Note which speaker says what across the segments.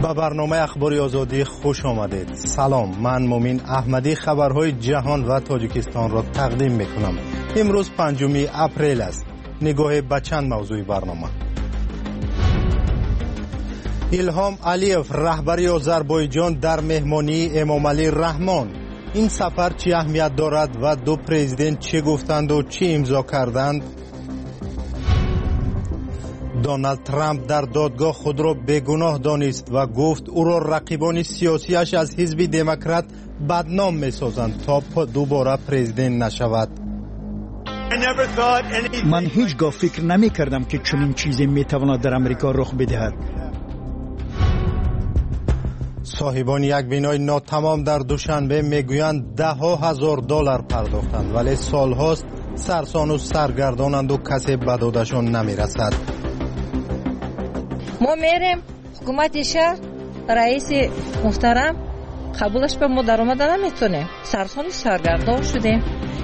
Speaker 1: به برنامه اخباری آزادی خوش آمدید. سلام، من مومین احمدی خبرهای جهان و تاجیکستان را تقدیم میکنم. امروز 5 اپریل است. نگاه به چند موضوع برنامه. ایلهام علیف رهبری آذربایجان در مهمانی امامعلی رحمان. این سفر چه اهمیت دارد و دو پرزیدنت چه گفتند و چه امضا کردند؟ دونالد ترامپ در دادگاه خود را بیگناه دانست و گفت او را رقیبان سیاسیش از حزب دموکرات بدنام می‌سازند تا دوباره پرزیدنت نشود.
Speaker 2: من هیچگاه فکر نمی‌کردم که چنین چیزی می‌تواند در امریکا رخ بدهد.
Speaker 1: صاحبان یک بینای ناتمام در دوشنبه میگویند $10,000 پرداختند ولی سالهاست سرسان و سرگردانند و کسی به دادشان نمیرسد.
Speaker 3: ما میریم حکومت شهر رئیس محترم قبولش به ما در آمده نمیتونه. سرسان سرگردان شدیم.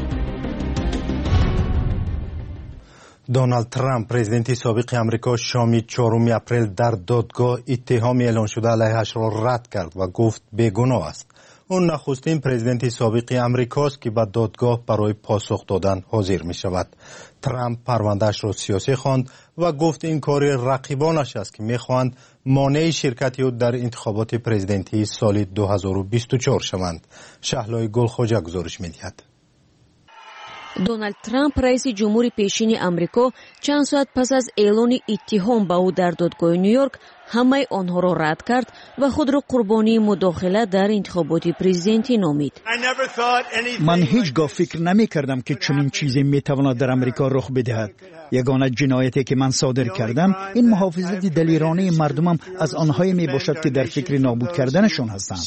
Speaker 1: دونالد ترامپ پرزیدنت سابق امریکا شام 4 اپریل در دادگاه اتهام اعلان شده علیهش را رد کرد و گفت بیگناه است. اون نخستین پرزیدنت سابق امریکاست که به دادگاه برای پاسخ دادن حاضر می شود. ترامپ پروندهش را سیاسی خواند و گفت این کار رقیبانش است که می خواهند مانع شرکت او در انتخابات پرزیدنتی سال 2024 شوند. شهلای گلخوجه گزارش می دهد.
Speaker 4: دونالد ترامپ رئیس جمهور پیشین امریکا چند ساعت پس از اعلان اتهام به او در دادگاه نیویورک همه آنها را رد کرد و خود را قربانی مداخله در انتخابات پرزیدنتی نامید.
Speaker 2: من هیچگاه فکر نمی کردم که چنین چیزی می تواند در امریکا رخ بدهد. یگانه جنایتی که من صادر کردم این محافظت دلیرانه مردمم از آنهایی می باشد که در فکر نابود کردنشان هستند.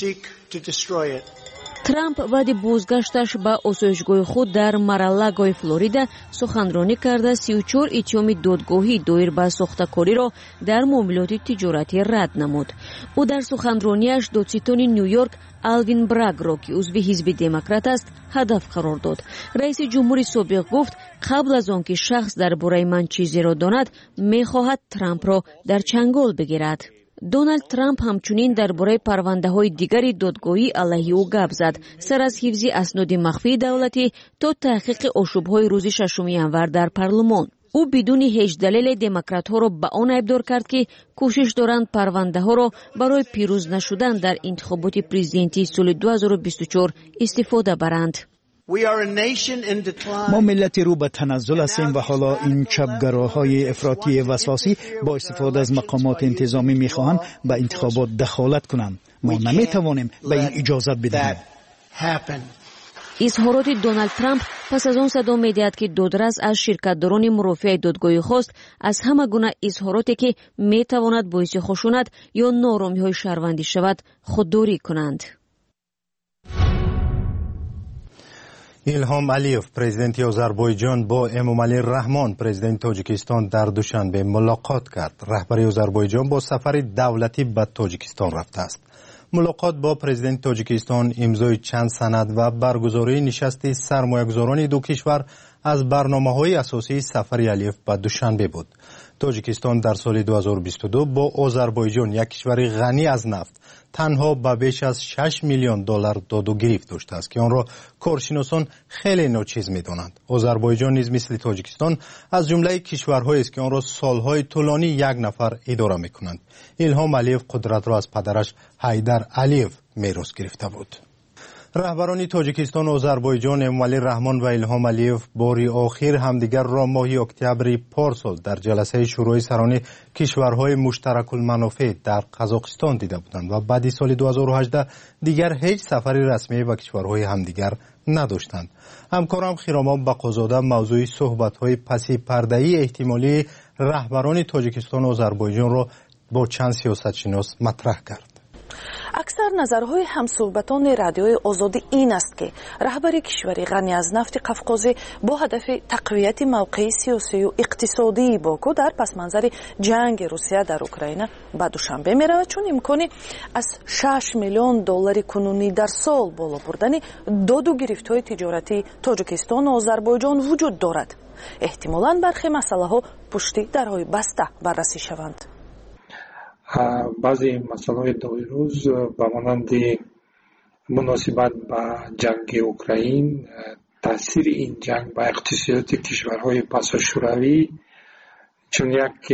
Speaker 4: ترامپ بعد بازگشتش به آسایشگاه خود در مارالاگو فلوریدا سخنرانی کرده 34 اتهام دادگاهی دایر به ساختکاری را در معاملات تجارتی رد نمود. او در سخنرانیش دادستان نیویورک آلوین براگ را که عضو حزب دموکرات است هدف قرار داد. رئیس جمهور سابق گفت قبل از آنکه شخص درباره من چیزی را داند می‌خواهد ترامپ را در چنگال بگیرد. دونالد ترامپ همچنین درباره پرونده‌های دیگری دادگاهی علیه او گپ زد، سر از حفظ اسناد مخفی دولتی تا تحقیق آشوب‌های روز 6 ژانویه در پارلمان. او بدون هیچ دلیل دموکرات‌ها را به آن ابدار کرد که کوشش دارند پرونده‌ها را برای پیروز نشدن در انتخابات پرزیدنتی سال 2024 استفاده برند.
Speaker 2: ما ملتی رو به تنزل هستیم و حالا این چپگراهای افراطی وسواسی با استفاده از مقامات انتظامی میخواهند به انتخابات دخالت کنند. ما نمیتوانیم به این اجازت بدهیم.
Speaker 4: اظهارات دونالد ترامپ پس از آن صدا می‌دهد که دادرس از شرکت‌داران مرافع دادگاهی خواست از همه گونه اظهاراتی که میتواند باعث خشونت یا نارامی‌های شهروندی شود خودداری کنند.
Speaker 1: ایلهام علیف پرزیدنت آذربایجان با امامعلی رحمان پرزیدنت تاجیکستان در دوشنبه ملاقات کرد. رهبر آذربایجان با سفر دولتی به تاجیکستان رفته است. ملاقات با پرزیدنت تاجیکستان امضای چند سند و برگزاری نشست سرمایه‌گذاران دو کشور از برنامه‌های اساسی سفر علیف به دوشنبه بود. تاجیکستان در سال 2022 با آذربایجان یک کشور غنی از نفت تنها به بیش از $6 میلیون داد و گرفت داشته است که آن را کارشناسان خیلی ناچیز می‌دانند. آذربایجان نیز مثل تاجیکستان از جمله کشورهایی است که آن را سالهای طولانی یک نفر اداره می‌کنند. ایلهام علیف قدرت را از پدرش حیدر علیف میراث گرفته بود. رهبران تاجیکستان و آذربایجان امامعلی رحمان و ایلهام علیف باری آخر همدیگر را ماه اکتبر پارسال در جلسه شورای سران کشورهای مشترک المنافع در قزاقستان دیده بودند و بعد سال 2018 دیگر هیچ سفری رسمی به کشورهای همدیگر نداشتند. همکارم خیرامان بقازاده موضوع صحبت‌های پس پرده‌ای احتمالی رهبران تاجیکستان و آذربایجان را با چند سیاستشناس مطرح کرد.
Speaker 5: اکثر نظرهای همصحبتان رادیوی آزادی این است که رهبر کشوری غنی از نفت قفقازی با هدف تقویت موقع سیاسی و اقتصادی باکو در پس منظر جنگ روسیه در اوکراین به دوشنبه می رود، چون امکانی از $6 میلیون کنونی در سال بالا بردن داد و گرفت‌های تجارتی تاجیکستان و آذربایجان وجود دارد. احتمالاً برخی مسئله ها پشت درهای بسته بررسی شوند.
Speaker 6: بعضی مسائل دوی روز به مانند مناسبت با جنگ اوکراین، تاثیر این جنگ با اقتصادی کشورهای پسا شوروی، چون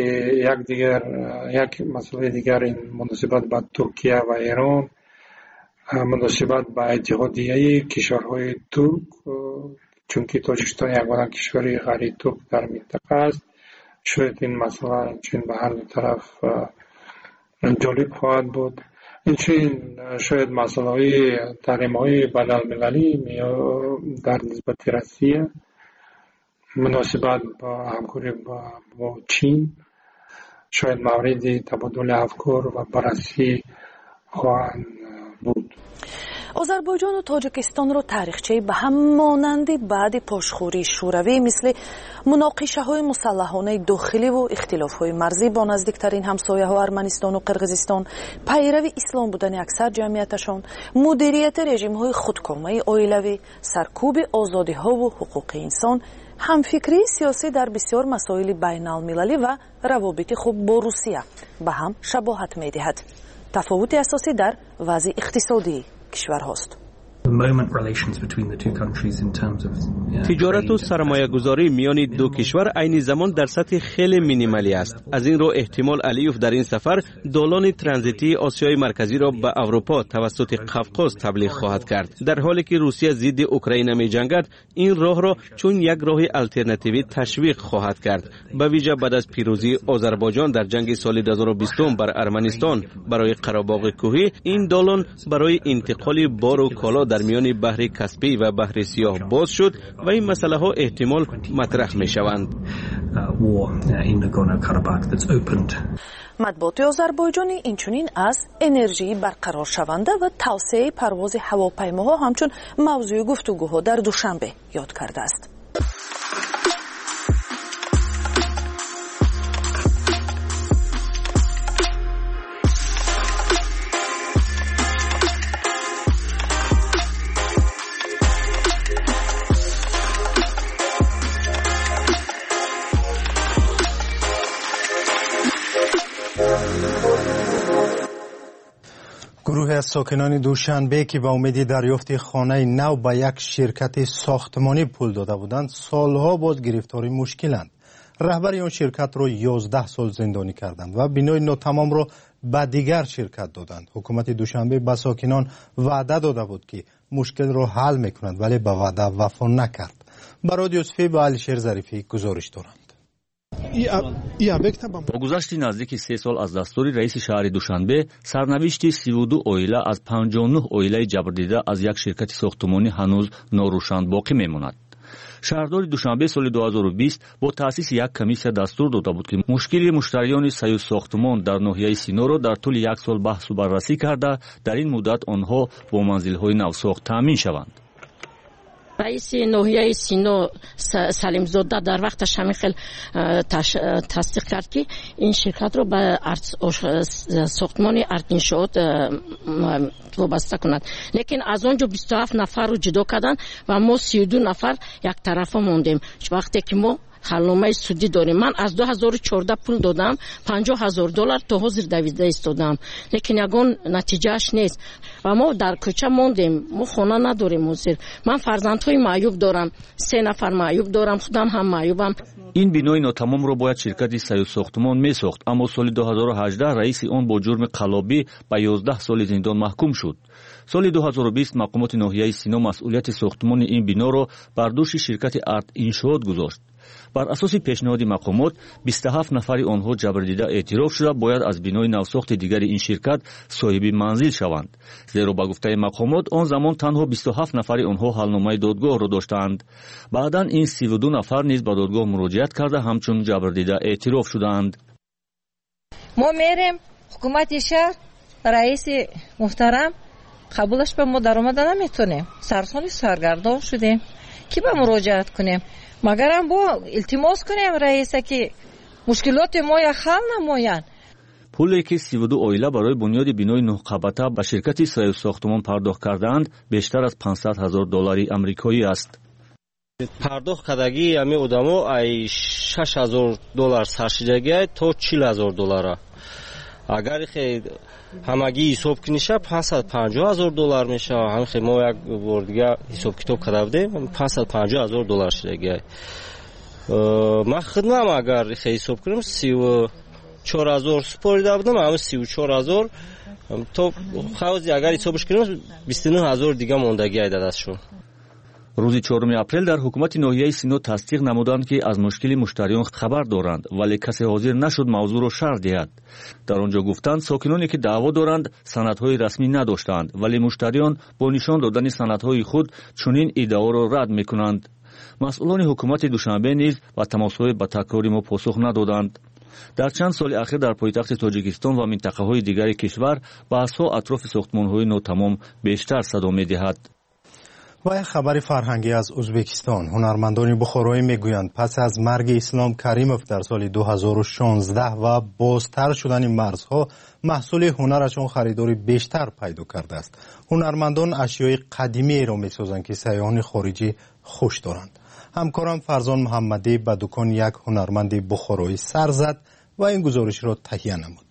Speaker 6: یک مسئله دیگر این مناسبت با ترکیه و ایران، مناسبت با اتحادیه کشورهای ترک، چون که تاجیکستان یگانه کشور غیر ترک در منطقه است. شاید این مسئله چون به هر دو طرف جالب خواهد بود. این شاید مسئله تحریم‌های بین‌المللی در نسبت روسیه، مناسبت با همکاری با چین، شاید مورد تبادل افکار و بررسی خواهند بود.
Speaker 5: آذربایجان و تاجیکستان را تاریخچه به هم مانندی بعد پاشخوری شوروی مثل مناقشه های مسلحانه داخلی و اختلاف های مرزی با نزدیکترین همسایه ها ارمنستان و قرقیزستان، پیروی اسلام بودن اکثر جمعیتشان، مدیریت رژیم های خودکامه اویلوی، سرکوب آزادی ها و حقوق انسان، همفکری سیاسی در بسیار مسائل بین المللی و روابط خوب با روسیه به هم شباهت می دهد. تفاوت اساسی در وضع اقتصادی کشور هاست.
Speaker 7: تجارت و سرمایه گذاری میان دو کشور عین زمان در سطح خیلی مینیمالی است. از این رو احتمال علیوف در این سفر دالان ترانزیتی آسیای مرکزی را به اروپا توسط قفقاز تبلیغ خواهد کرد. در حالی که روسیه ضد اوکراین می جنگد، این راه را چون یک راه آلترناتیوی تشویق خواهد کرد. به ویژه بعد از پیروزی آذربایجان در جنگ سال 2020 بر ارمنستان برای قره‌باغ کوهی، این دالان برای انتقال بار و کالا در میان بحر کاسپی و بحر سیاه باز شد و این مسئله ها احتمال مطرح می شوند.
Speaker 5: مطبوعات آذربایجانی اینچنین از انرژی برقرار شونده و توسعه پرواز هواپیماها همچون موضوع گفتگوها در دوشنبه یاد کرده است.
Speaker 1: گروه از ساکنان دوشنبه که به امید دریافت خانه نو به یک شرکت ساختمانی پول داده بودند، سالها باز گرفتاری مشکلند. رهبر آن شرکت را 11 سال زندانی کردند و بنای ناتمام را به دیگر شرکت دادند. حکومت دوشنبه به ساکنان وعده داده بود که مشکل را حل میکنند، ولی به وعده وفا نکرد. برای یوسفی با علیشیر ظریفی گزارش دارند.
Speaker 8: با گذشت نزدیک 3 سال از دستور رئیس شهر دوشنبه، سرنوشت 32 اویله از 59 اویله جبردیده از یک شرکت ساختمانی هنوز ناروشن باقی میماند. شهردار دوشنبه سال 2020 با تأسیس یک کمیسیه دستور داده بود که مشکل مشتریان سیو ساختمان در ناحیه سینو را در طول 1 سال بحث و بررسی کرده در این مدت آنها با منزل‌های نوساخت تامین شوند.
Speaker 9: رئیس ناحیه سینو سلیم زاده در وقتش همین خیلی تصدیق کرد که این شرکت رو به ساختمان ارتینشاد وابسته کند، لیکن از آنجا 27 نفر رو جدا کردن و ما 32 نفر یک طرف موندیم. وقتی که ما حلنامه سودی داریم، من از 2014 پول دادم، $50,000 تا حاضر دویده ایستادم، لیکن یگان نتیجهش نیست و ما در کوچه موندیم. ما خانه نداریم حاضر. من فرزندهای معیوب دارم، 3 نفر معیوب دارم، خودم هم معیوبم.
Speaker 8: این بنای ناتمام را باید شرکت سیو ساختمان می ساخت، اما سال 2018 رئیس آن با جرم قلابی به 11 سال زندان محکوم شد. سال 2020 مقامات ناحیه سینو مسئولیت ساختمان این بنا را بر دوش شرکت ارت انشاد گذاشت. بر اساس پیشنهاد مقامات 27 نفر آنها جبردیده اعتراف شده باید از بنای نوساخت دیگر این شرکت صاحب منزل شوند، زیرا به گفته مقامات آن زمان تنها 27 نفر آنها حلنامه دادگاه را داشتند. بعداً این 32 نفر نیز به دادگاه مراجعت کرده همچون جبردیده اعتراف شدند.
Speaker 3: ما میریم حکومت شهر، رئیس محترم قبولش به ما در اومده نمیتونیم، سرسان سرگردان شدیم که به مراجعت کنیم، مگر هم با التماس کنیم رئیس که مشکلات ما یا حل نمایند.
Speaker 8: پولی که 32 اویله برای بنیاد بنای 9 قبطه به شرکت سیو ساختمان پرداخت کردند بیشتر از $500,000 آمریکایی است.
Speaker 7: پرداخت کردگی امی آدما $6,000 سرشیدگی تا $40,000.
Speaker 10: اگر خیلی همگی حساب کنیشه $550,000 میشه. هم خیلی ما یک بار دیگه حساب کتاب کرده بودیم $550,000 شده. ما خدمم اگر خیلی حساب کنیم 34,000 سپاریده بودم، همه 34,000 تو خوازی اگر حسابش کنیم 29,000 دیگه موندگی ایده دستشون.
Speaker 8: روزی 4 اپریل در حکومت ناحیه سینو تصدیق نمودند که از مشکل مشتریان خبر دارند، ولی کسی حاضر نشد موضوع را شرح دهد. در آنجا گفتند ساکنانی که دعوا دارند سندهای رسمی نداشتند، ولی مشتریان با نشان دادن سندهای خود چنین ادعا را رد میکنند. مسئولان حکومت دوشنبه نیز با تماس‌های با تکراری ما پاسخ ندادند. در چند سال اخیر در پایتخت تاجیکستان و منطقه‌های دیگر کشور بحث‌ها اطراف ساختمان‌های ناتمام بیشتر صدا می‌دهد.
Speaker 1: و یک خبر فرهنگی از ازبکستان. هنرمندان بخارایی میگویند پس از مرگ اسلام کریموف در سال 2016 و بازتر شدن مرزها، محصول هنرشان خریداری بیشتر پیدا کرده است. هنرمندان اشیای قدیمی را میسازند که سیاحان خارجی خوش دارند. همکارم فرزان محمدی به دکان یک هنرمند بخارایی سر زد و این گزارش را تهیه نمود.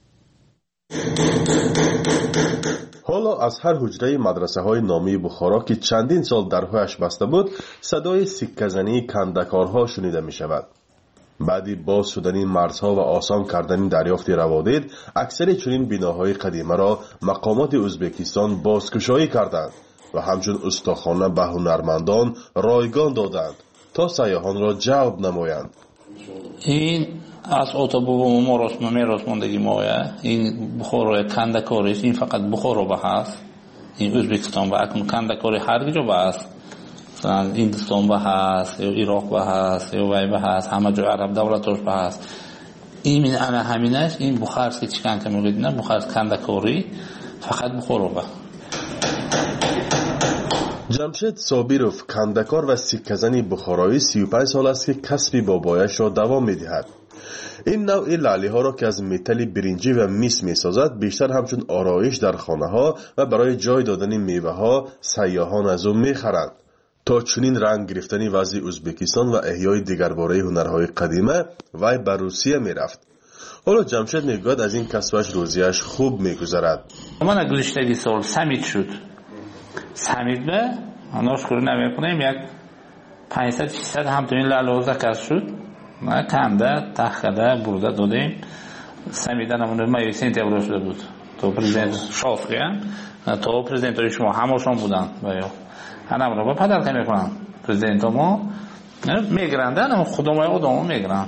Speaker 11: حالا از هر حجره مدرسه های نامی بخارا که چندین سال درهایش بسته بود، صدای سکه‌زنی کندکارها شنیده می شود. بعدی باز شدن مرزها و آسان کردن دریافت روادید، اکثر چنین بناهای قدیمه را مقامات ازبکستان بازگشایی کردند و همچون استخوانه به هنرمندان رایگان دادند تا سیاحان را جلب نمایند.
Speaker 12: این از اتوبوم میراث ماندگی مایه، این بخارای کندکاری است. این فقط بخارا به هست، این ازبکستان به اکنون کندکاری هر جا به هست، مثلا هندوستان به هست یا عراق به هست یا وی به هست، همه جا عرب دولتاش به هست. این انا همینش، این بخارس که چیکن که میگید نه بخارس کندکاری فقط بخارا به.
Speaker 11: جمشید صابیروف کندکار و سکه‌زنی بخارایی 35 سال است که کسب بابایش را دوام می‌دهد. این نوع لاله ها را که از متل برنجی و میس می‌سازد، بیشتر همچون آرایش در خانه ها و برای جای دادن میوه ها سیاحان از او می‌خرند. تا چنین رنگ گرفتن وضع ازبکستان و احیای دیگرباره هنرهای قدیمه وی به روسیه می‌رفت. حالا جمشید میگوید از این کسبش روزیش خوب می‌گذرد.
Speaker 12: من گذشته سال سمیت شد. سمیت به آناش کاری نمی‌کنیم، یک 500-600 همچنین لاله ذکر شد. ما کنده تخته برده دادیم. سمیدن همون مایوسین تبرو شده بود. تو پرزیدنت شافقیان، تو پرزیدنتای شما همشون بودن. باید همون رو با پدر که میکنن. پرزیدنت ما میگرندن، اما خودمون آدمو میگرن.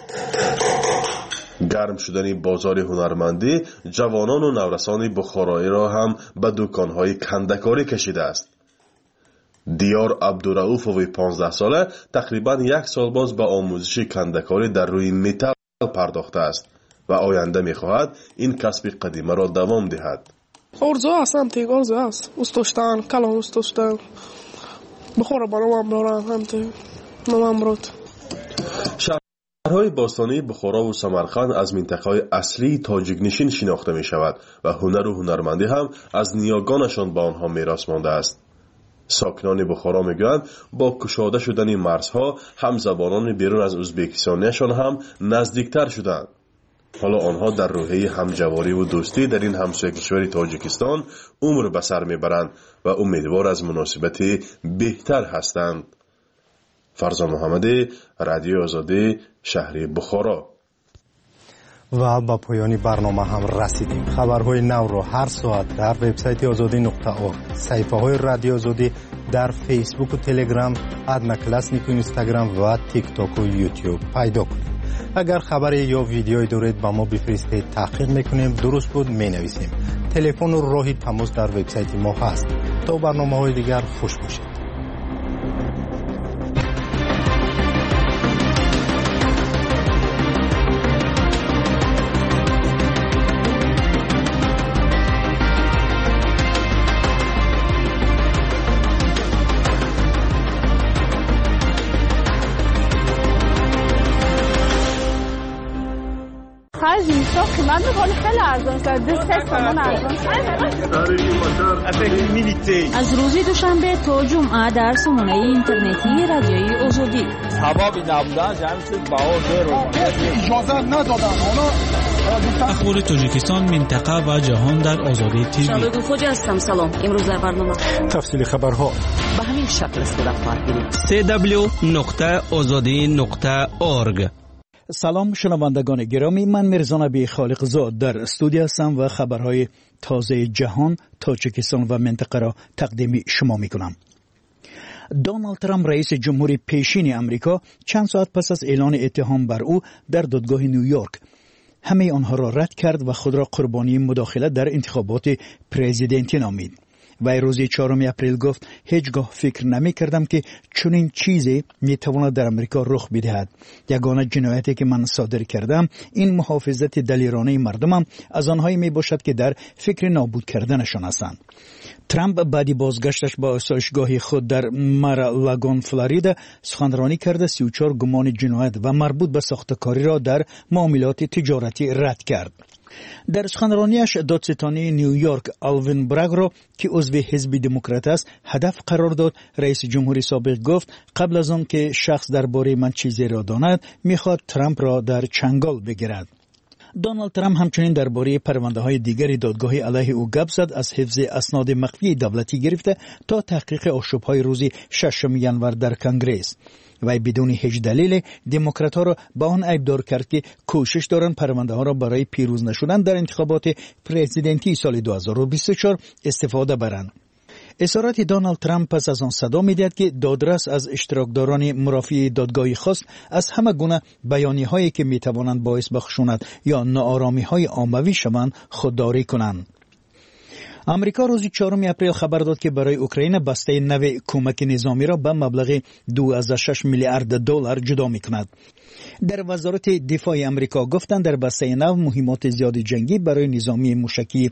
Speaker 11: گرم شدن بازار هنرمندی جوانان و نورسان بخارایی را هم به دکانهای کندکاری کشیده است. دیار عبدالرؤوفوی 15 ساله تقریبا 1 سال باز به آموزش کندکاری در روی متل پرداخته است و آینده می‌خواهد این کسب قدیمه را دوام دهد.
Speaker 13: آرزو هستم تیگ آرزو است. استوشتن کلام استوشتن بخوره برام دارم هم تیگ نمامرود.
Speaker 11: شهرهای باستانی بخارا و سمرقند از منطقه‌های اصلی تاجیک نشین شناخته می‌شود و هنر و هنرمندی هم از نیاگانشان به آنها میراث مانده است. ساکنان بخارا میگویند با گشاده شدن مرزها هم زبانان بیرون از ازبکستانیشان هم نزدیکتر شدند. حالا آنها در روحیه همجواری و دوستی در این همسایه کشور تاجیکستان عمر به سر میبرند و امیدوار از مناسبت بهتر هستند. فرزان محمدی، رادیو آزادی، شهر بخارا.
Speaker 1: و با پایان برنامه هم رسیدیم. خبرهای نو را هر ساعت در وبسایت azadi.org، صفحه های رادیو آزادی در فیسبوک و تلگرام، ادنا کلاسنیک و اینستاگرام و تیک تاک و یوتیوب پیدا کنید. اگر خبری یا ویدیویی دارید با ما بفرستید، تحقیق میکنیم، درست بود مینویسیم. تلفن و راه تماس در وبسایت ما هست. تا برنامه‌های دیگر خوش باشید.
Speaker 14: من بخوام خیلی ارزان شد. 2 تومان ارزان شد.
Speaker 4: از روزی دوشنبه تا جمعه در سامانه اینترنتی رادیوی آزادی.
Speaker 15: سبب نبودن جمع شد بها زیر
Speaker 16: اجازه ندادن. حالا
Speaker 15: اخبار تاجیکستان، منطقه و جهان در آزادی تیوی.
Speaker 4: شامل گفوجی هستم. سلام. امروز در برنامه
Speaker 1: تفصیل خبرها
Speaker 16: به همین شکل است در پارگیری.
Speaker 7: www.azadi.org.
Speaker 2: سلام شنوندگان گرامی، من میرزا نبی خالق زاد در استودیو هستم و خبرهای تازه جهان، تاجیکستان و منطقه را تقدیم شما میکنم. دونالد ترامپ رئیس جمهوری پیشین امریکا چند ساعت پس از اعلان اتهام بر او در دادگاه نیویورک همه آنها را رد کرد و خود را قربانی مداخله در انتخابات پرزیدنتی نامید. و روز 4 اپریل گفت هیچگاه فکر نمی کردم که چنین چیزی می تواند در امریکا رخ بدهد. یگانه جنایتی که من صادر کردم این محافظت دلیرانه مردمم از آنهایی می باشد که در فکر نابود کردنشان هستند. ترامپ بعدی بازگشتش با آسایشگاه خود در مار-ا-لاگون فلوریدا سخنرانی کرده 34 گمان جنایت و مربوط به ساختکاری را در معاملات تجارتی رد کرد. در سخنرانیش دادستانی نیویورک آلوین براگ را که عضو حزب دموکرات است هدف قرار داد. رئیس جمهوری سابق گفت قبل از آن که شخص درباره من چیزی را داند میخواد ترامپ را در چنگال بگیرد. دونالد ترامپ همچنین درباره پرونده‌های دیگری دادگاهی علیه او گپ زد، از حفظ اسناد مخفی دولتی گرفته تا تحقیق آشوب‌های روز 6 ژانویه در کنگره. و بدون هیچ دلیل دموکرات‌ها را به آن عیبدار کرد که کوشش دارند پرونده‌ها را برای پیروز نشدن در انتخابات پرزیدنتی سال 2024 استفاده برند. اظهارات دونالد ترامپ پس از آن صدا می‌دهد که دادرس از اشتراکداران مرافعه دادگاهی خواست از همه گونه بیانیه‌هایی که می‌توانند باعث بخشونت یا ناآرامی‌های عاموی شوند خودداری کنند. امریکا روز 4 اپریل خبر داد که برای اوکراین بسته نو کمک نظامی را به مبلغ 2.6 میلیارد دلار جدا می‌کند. در وزارت دفاع امریکا گفتند در بسته نو مهمات زیاد جنگی برای نظامی موشکی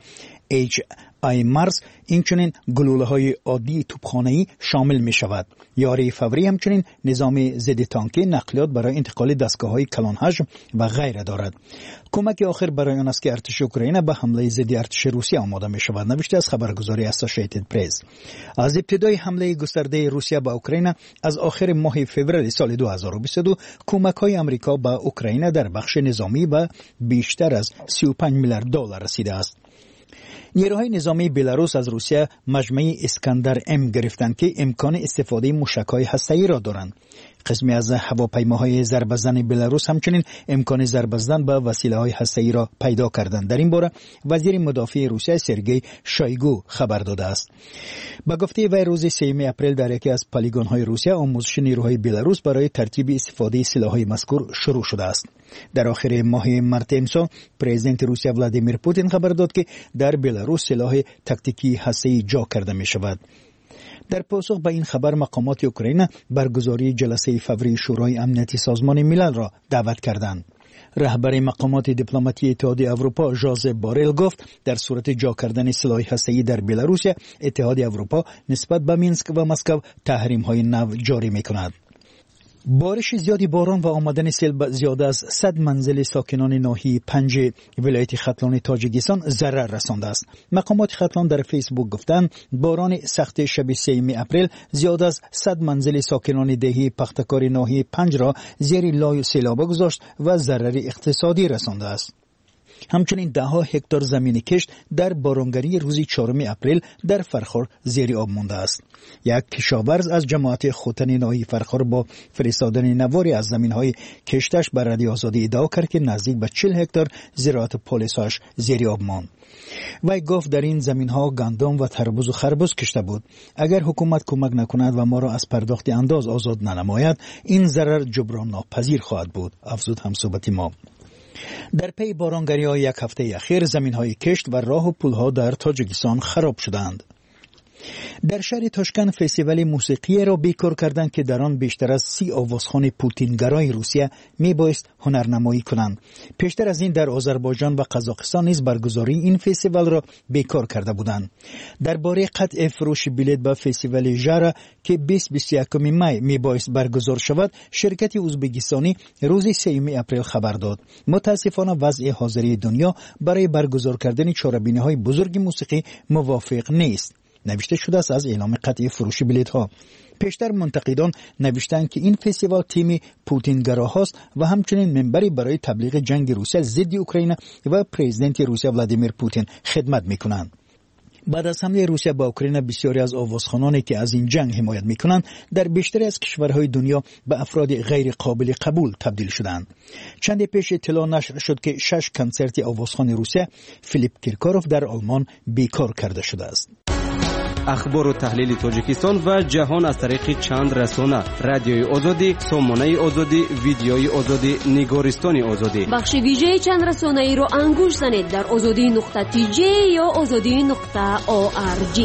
Speaker 2: HIMARS اینچنین گلوله‌های عادی توپخانه‌ای شامل می‌شود. یاری فوری همچنین نظام ضد تانکی، نقلیات برای انتقال دستگاه‌های کلان حجم و غیره دارد. کمک آخر برای آن است که ارتش اوکراین به حمله ضد ارتش روسیه آماده می‌شود، نوشته از خبرگزاری اسوسییتد پرس. از ابتدای حمله گسترده روسیه به اوکراین از آخر ماه فوریه سال 2022 کمک‌های آمریکا به اوکراین در بخش نظامی به بیشتر از 35 میلیارد دلار رسیده است. نیروهای نظامی بلاروس از روسیه مجمع اسکندر ام گرفتند که امکان استفاده موشک‌های هسته‌ای را دارند. قسمی از هواپیماهای ضربه‌زن بلاروس همچنین امکان ضربه زدن به وسیله‌های هسته‌ای را پیدا کردند. در این باره وزیر مدافع روسیه سرگئی شایگو خبر داده است. با گفته وی روز 3 اپریل در یکی از پلیگون‌های روسیه آموزش نیروهای بلاروس برای ترتیب استفاده سلاح‌های مذکور شروع شده است. در آخر ماه مارس امسال پرزیدنت روسیه ولادیمیر پوتین خبر داد که در بلاروس سلاح تاکتیکی هسته‌ای جا کرده می‌شود. در پاسخ به این خبر مقامات اوکراین برگزاری جلسه فوری شورای امنیتی سازمان ملل را دعوت کردند. رهبر مقامات دیپلماتی اتحادیه اروپا ژوزپ بارل گفت در صورت جا کردن سلاح هسته‌ای در بلاروس اتحادیه اروپا نسبت به مینسک و مسکو تحریم‌های نو جاری می‌کند. بارش زیادی باران و آمدن سیل به زیاده از 100 منزل ساکنان ناحیه 5 ولایت ختلان تاجیکستان ضرر رسانده است. مقامات ختلان در فیسبوک گفتند باران سخت شب 3 اپریل زیاده از 100 منزل ساکنان دهه پختکار ناحیه 5 را زیر لای سیلاب گذاشت و ضرر اقتصادی رسانده است. همچنین 10 هکتار زمین کشت در بارانگری روز 4 اپریل در فرخار زیر آب مانده است. یک کشاورز از جماعت خوتن ناحیه فرخار با فرستادن نواری از زمین‌های کشتش بر رادیو آزادی ادعا کرد که نزدیک به 40 هکتار زراعت پالیساش زیر آب ماند. وی گفت در این زمین‌ها گندم و تربوز و خربوز کشته بود. اگر حکومت کمک نکند و ما را از پرداخت انداز آزاد ننماید این ضرر جبران ناپذیر خواهد بود، افزود همصحبت ما. در پی بارانگری‌های یک هفته اخیر زمین‌های کشت و راه و پل‌ها در تاجیکستان خراب شدند. در شهر تاشکند فستیوال موسیقی را بیکار کردند که در آن بیشتر از 30 آوازخوان پوتینگرای روسیه میبایست هنرنمایی کنند. پیشتر از این در آذربایجان و قزاقستان نیز برگزاری این فستیوال را بیکار کرده بودند. درباره قطع فروش بلیط به فستیوال ژارا که 20-21 می میبایست برگزار شود، شرکت ازبکستانی روز 3 اپریل خبر داد. متاسفانه وضع حاضری دنیا برای برگزار کردن چهاربینی‌های بزرگ موسیقی موافق نیست. نوشته شده است از اعلام قطعی فروش بلیط ها. پیشتر منتقدان نوشتند که این فستیوال تیم پوتین گراهاست و همچنین منبری برای تبلیغ جنگ روسیه ضد اوکراین و پرزیدنت روسیه ولادیمیر پوتین خدمت میکنند. بعد از حمله روسیه با اوکراین بسیاری از آوازخوانانی که از این جنگ حمایت میکنند در بیشتری از کشورهای دنیا به افراد غیر قابل قبول تبدیل شدند. چند پیش اطلاع نشر شد که 6 کنسرت آوازخوان روسیه فیلیپ کیرکاروف در آلمان بیکار کرده شده است.
Speaker 7: اخبار و تحلیل تاجیکستان و جهان از طریق چند رسانه: رادیوی آزادی، سامانه آزادی، ویدیوی آزادی، نگارستان آزادی.
Speaker 4: بخش ویژه چند رسانه ای رو انگوش زنید در azadi.tj یا azadi.org.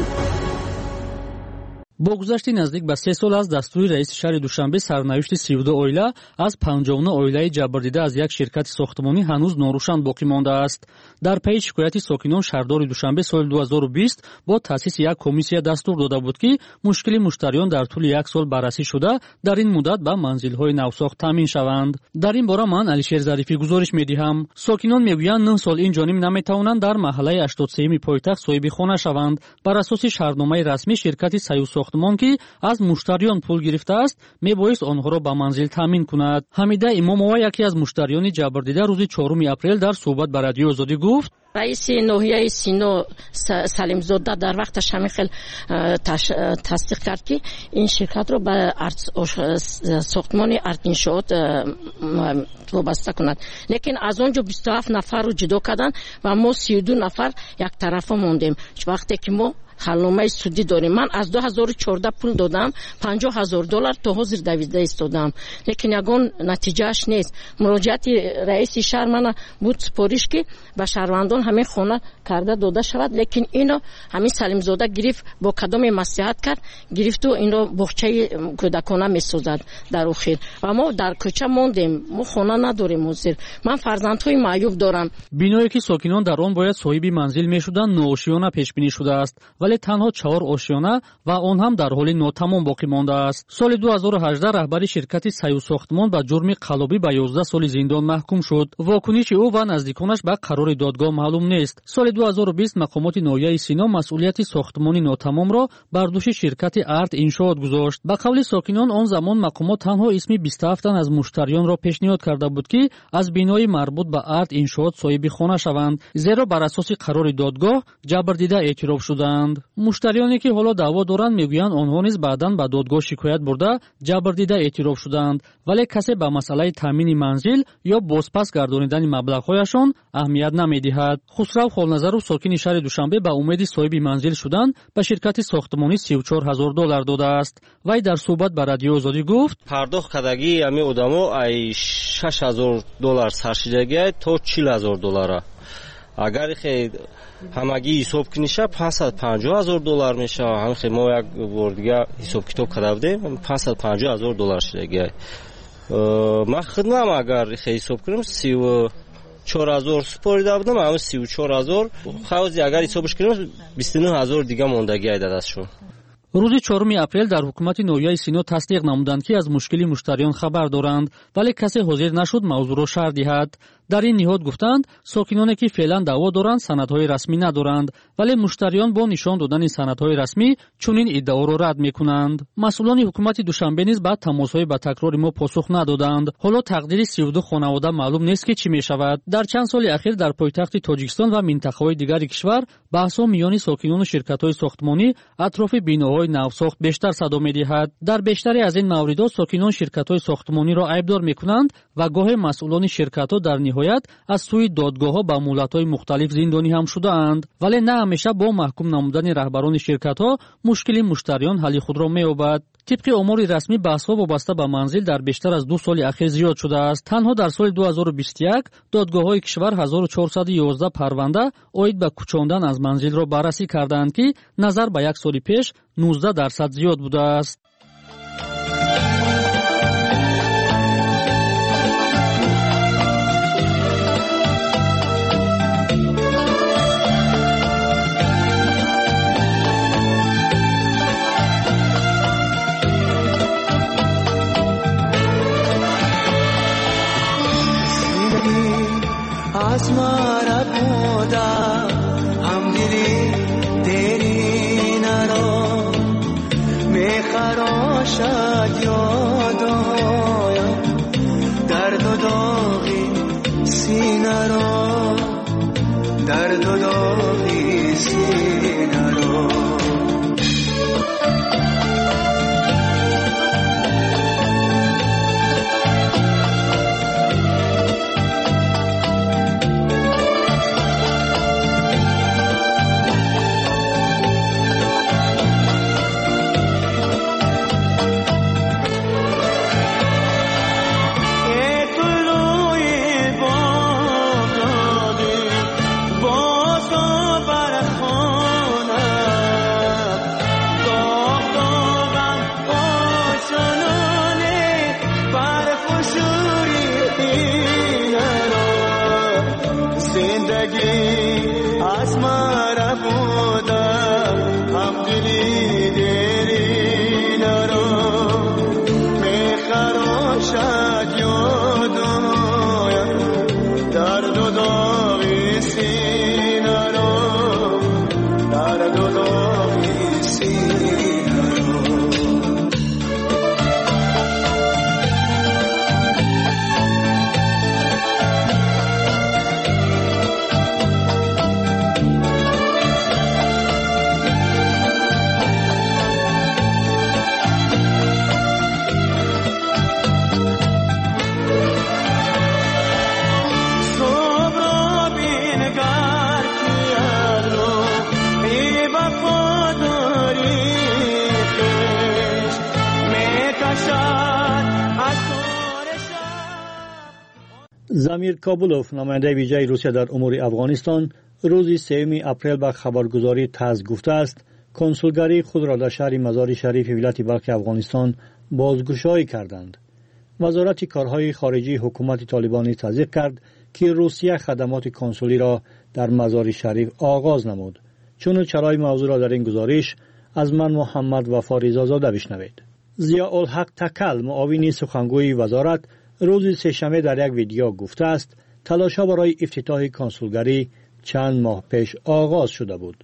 Speaker 17: با گذشت نزدیک به 3 سال از دستور رئیس شهر دوشنبه سرنوشت 32 oila از 59 oilai جبردیده از یک شرکت ساختمانی هنوز ناروشن باقی مانده است. در پی شکایت ساکنان شهردار دوشنبه سال 2020 با تأسیس یک کمیسیه دستور داده بود که مشکل مشتریان در طول 1 سال بررسی شده در این مدت به منزل‌های نوساخت تامین شوند. در این باره من علیشیر ظریفی گزارش می‌دهم. ساکنان میگویند 9 سال این جانب نمی‌توانند در محله 83 پایتخت صاحب خانه شوند. بر اساس شهرنامه رسمی شرکت سایو ساختمان که از مشتریان پول گرفته است میبایست آنها را به منزل تامین کند. حمیده امامова یکی از مشتریان جبردیده روز 4 اپریل در صحبت با رادیو آزادی گفت:
Speaker 9: رئیس ناحیه سینو سلیمزاده در وقتش همین خیلی تصدیق کرد که این شرکت رو به ساختمان ارتینشات وابسته کند، لیکن از اونجا 27 نفر رو جدا کردن و ما 32 نفر یک طرف موندیم. وقتی که ما حلنامه سودی داریم، من از 2014 پول دادم $50,000 تا حاضر 12 ایستادم، لیکن یگان نتیجهش نیست. مراجعت رئیس شهر من بود سپارش که به شهروندان همین خانه کرده داده شود، لیکن اینو همین سلیمزاده گرفت با کدام مصلحت کرد گرفت و این رو باغچه کودکانه میسازد در اخیر و ما در کوچه موندیم، ما خانه نداریم حاضر. من فرزندهای معیوب دارم.
Speaker 17: بینایی که ساکنان در آن باید صاحب منزل میشدند نوآشیانه پیش بینی شده است، ولی تنها 4 آشیانه و آن هم در حال ناتمام باقی مانده است. سال 2018 رهبر شرکت سایو ساختمان به جرم قلابی به 11 سال زندان محکوم شد. واکنش او و نزدیکانش به قرار دادگاه معلوم نیست. سال 2020 مقامات ناحیه سینا مسئولیت ساختمان ناتمام را بر دوش شرکت ارت انشاءات گذاشت. به قول ساکنان آن زمان مقامات تنها اسم 27 تن از مشتریان را پیشنهاد کرده بود که از بینای مربوط به ارت انشاءات صاحب خانه شوند، زیرا بر اساس قرار دادگاه جبردیده اعتراف شدند. مشتریانی که حالا دعوا دارند میگویند آنها نیز بعداً به دادگاه شکایت برده جبردیده اعتراف شدند، ولی کسی به مسئله تامین منزل یا بازپس گردانیدن مبلغ‌هایشان اهمیت نمیدهد. خسرو خالنظرو ساکن شهر دوشنبه به امید صاحب منزل شدن به شرکت ساختمانی $34,000 داده است. وی در صحبت با رادیو آزادی گفت:
Speaker 10: پرداخت کردگی امی آدمو ای $6,000 سرشیدگی تا $40,000. اگر خیلی همگی حساب کنیشه $550,000 میشه. هم خیلی ما یک بار دیگه حساب کتاب کردیم $550,000 شده. من خدمم اگر خیلی حساب کنیم 34,000 سپاریده بودم، همه 34,000 خوازی اگر حسابش کنیم 29,000 دیگه موندگی داده است شون.
Speaker 17: روز 4 اپریل در حکومت ناحیه سینا تصدیق نمودند که از مشکلی مشتریان خبر دارند، ولی کسی حاضر نشد موضوع را شرح دهد. در این نهاد گفتند ساکنانی که فعلا دعوا دارند سندهای رسمی ندارند، ولی مشتریان با نشان دادن سندهای رسمی چنین ادعا را رد میکنند. مسئولان حکومت دوشنبه نیز بعد تماسهای با تکرار ما پاسخ ندادند. حالا تقدیر 32 خانواده معلوم نیست که چی میشود. در چند سال اخیر در پایتخت تاجیکستان و منطقه‌های دیگر کشور بحث‌ها میان ساکنان و شرکت‌های ساختمانی اطراف بیناهای نوساخت بیشتر صدا می‌دهد. در بیشتری از این موردها ساکنان شرکت‌های ساختمانی را عیبدار می‌کنند و گاه مسئولان شرکت‌ها در نهایت از سوی دادگاه‌ها با مهلت‌های مختلف زندانی هم شده‌اند، ولی نه همیشه با محکوم نمودن رهبران شرکت‌ها مشکل مشتریان حل خود را می‌یابد. طبق آمار رسمی بحث‌ها وابسته به منزل در بیشتر از 2 سال اخیر زیاد شده است. تنها در سال 2021 دادگاه‌های کشور 1411 پرونده عاید به کوچاندن از منزل را بررسی کردند که نظر به 1 سال پیش 19% زیاد بوده است.
Speaker 18: आसमान खोदा हम दिली तेरी नरो خراشد یادایم درد و داغی سینه را درد و داغی سینه را
Speaker 2: زمیر کابولوف نماینده ویژه روسیه در امور افغانستان روز 3 اپریل به خبرگزاری تاس گفته است کنسولگری خود را در شهر مزار شریف ولایت بلخ افغانستان بازگشایی کردند. وزارت کارهای خارجی حکومت طالبانی تصدیق کرد که روسیه خدمات کنسولی را در مزار شریف آغاز نمود. چون چرای موضوع را در این گزارش از من محمد وفا رضازاده بشنوید. ضیاءالحق تکل معاون سخنگوی وزارت روز سه‌شنبه در یک ویدیو گفته است تلاش‌ها برای افتتاح کنسولگری چند ماه پیش آغاز شده بود.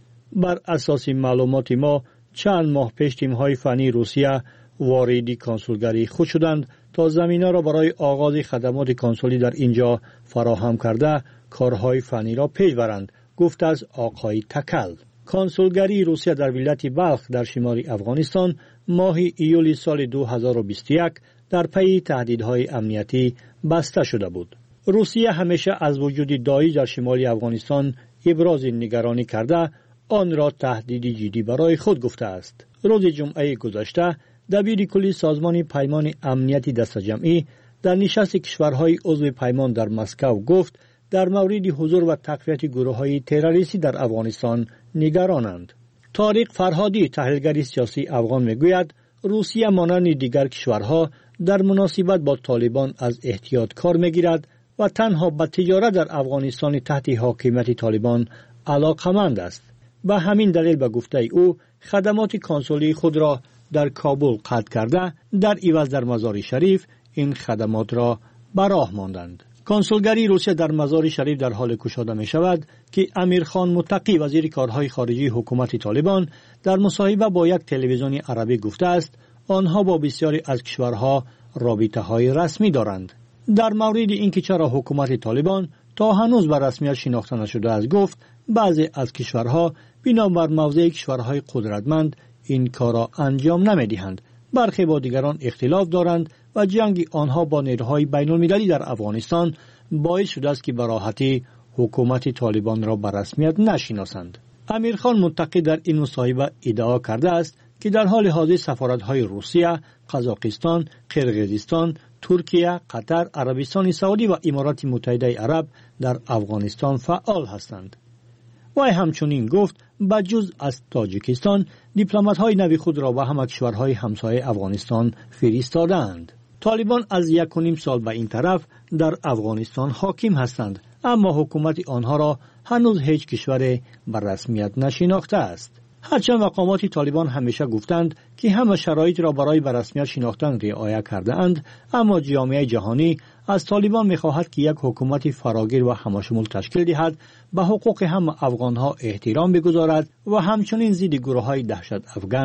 Speaker 2: بر اساس معلومات ما چند ماه پیش تیم‌های فنی روسیه وارد کنسولگری خود شدند تا زمینه را برای آغاز خدمات کنسولی در اینجا فراهم کرده کارهای فنی را پیش برند، گفت از آقای تکل. کنسولگری روسیه در ولایت بلخ در شمال افغانستان ماه ایول سال 2021 در پی تهدیدهای امنیتی بسته شده بود. روسیه همیشه از وجود داعش در شمال افغانستان ابراز نگرانی کرده آن را تهدیدی جدی برای خود گفته است. روز جمعه گذشته دبیر کلی سازمان پیمان امنیتی دست جمعی در نشست کشورهای عضو پیمان در مسکو گفت در مورد حضور و تقویت گروه‌های تروریستی در افغانستان نگرانند. طارق فرهادی تحلیلگر سیاسی افغان میگوید روسیه مانند دیگر کشورها در مناسبت با طالبان از احتیاط کار میگیرد و تنها به تجارت در افغانستان تحت حاکمیت طالبان علاقمند است. به همین دلیل به گفته او خدمات کنسولی خود را در کابل قطع کرده در عوض در مزار شریف این خدمات را به راه ماندند. کنسولگری روسیه در مزار شریف در حال گشاده می شود که امیرخان متقی وزیر کارهای خارجی حکومت طالبان در مصاحبه با یک تلویزیون عربی گفته است آنها با بسیاری از کشورها رابطه های رسمی دارند. در مورد اینکه چرا حکومت طالبان تا هنوز به رسمیت شناخته نشده است گفت بعضی از کشورها بنابر موضع کشورهای قدرتمند این کار را انجام نمیدهند. برخی با دیگران اختلاف دارند و جنگ آنها با نیروهای بین المللی در افغانستان باعث شده است که به راحتی حکومت طالبان را به رسمیت نشناسند. امیرخان متقی در این مصاحبه ادعا کرده است که در حال حاضر سفارت‌های روسیه، قزاقستان، قرقیزستان، ترکیه، قطر، عربستان سعودی و امارات متحده عرب در افغانستان فعال هستند. وی همچنین گفت بجز از تاجیکستان دیپلمات‌های نوی خود را به همه کشورهای همسایه افغانستان فرستادند. طالبان از 1.5 سال به این طرف در افغانستان حاکم هستند، اما حکومت آنها را هنوز هیچ کشور به رسمیت نشناخته است. هرچند مقامات طالبان همیشه گفتند که همه شرایط را برای به رسمیت شناختن رعایت کرده اند، اما جامعه جهانی از طالبان می‌خواهد که یک حکومت فراگیر و همشمول تشکیل دهد، به حقوق همه افغان‌ها احترام بگذارد و همچنین ضد گروه‌های دهشت افغان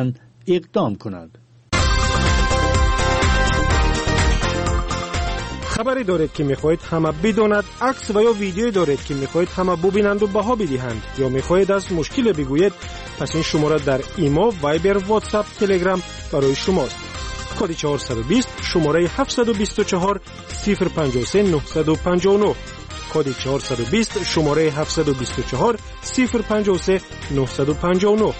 Speaker 2: اقدام کند.
Speaker 19: خبری دارید که میخواهید همه بداند، عکس و یا ویدیویی دارید که میخواهید همه ببینند و بها بدهند، یا میخواهید از مشکل بگویید، پس این شماره در ایما، وایبر، واتساپ، تلگرام برای شماست. کد 420 شماره 724 053 959. کد 420 شماره 724 053 959.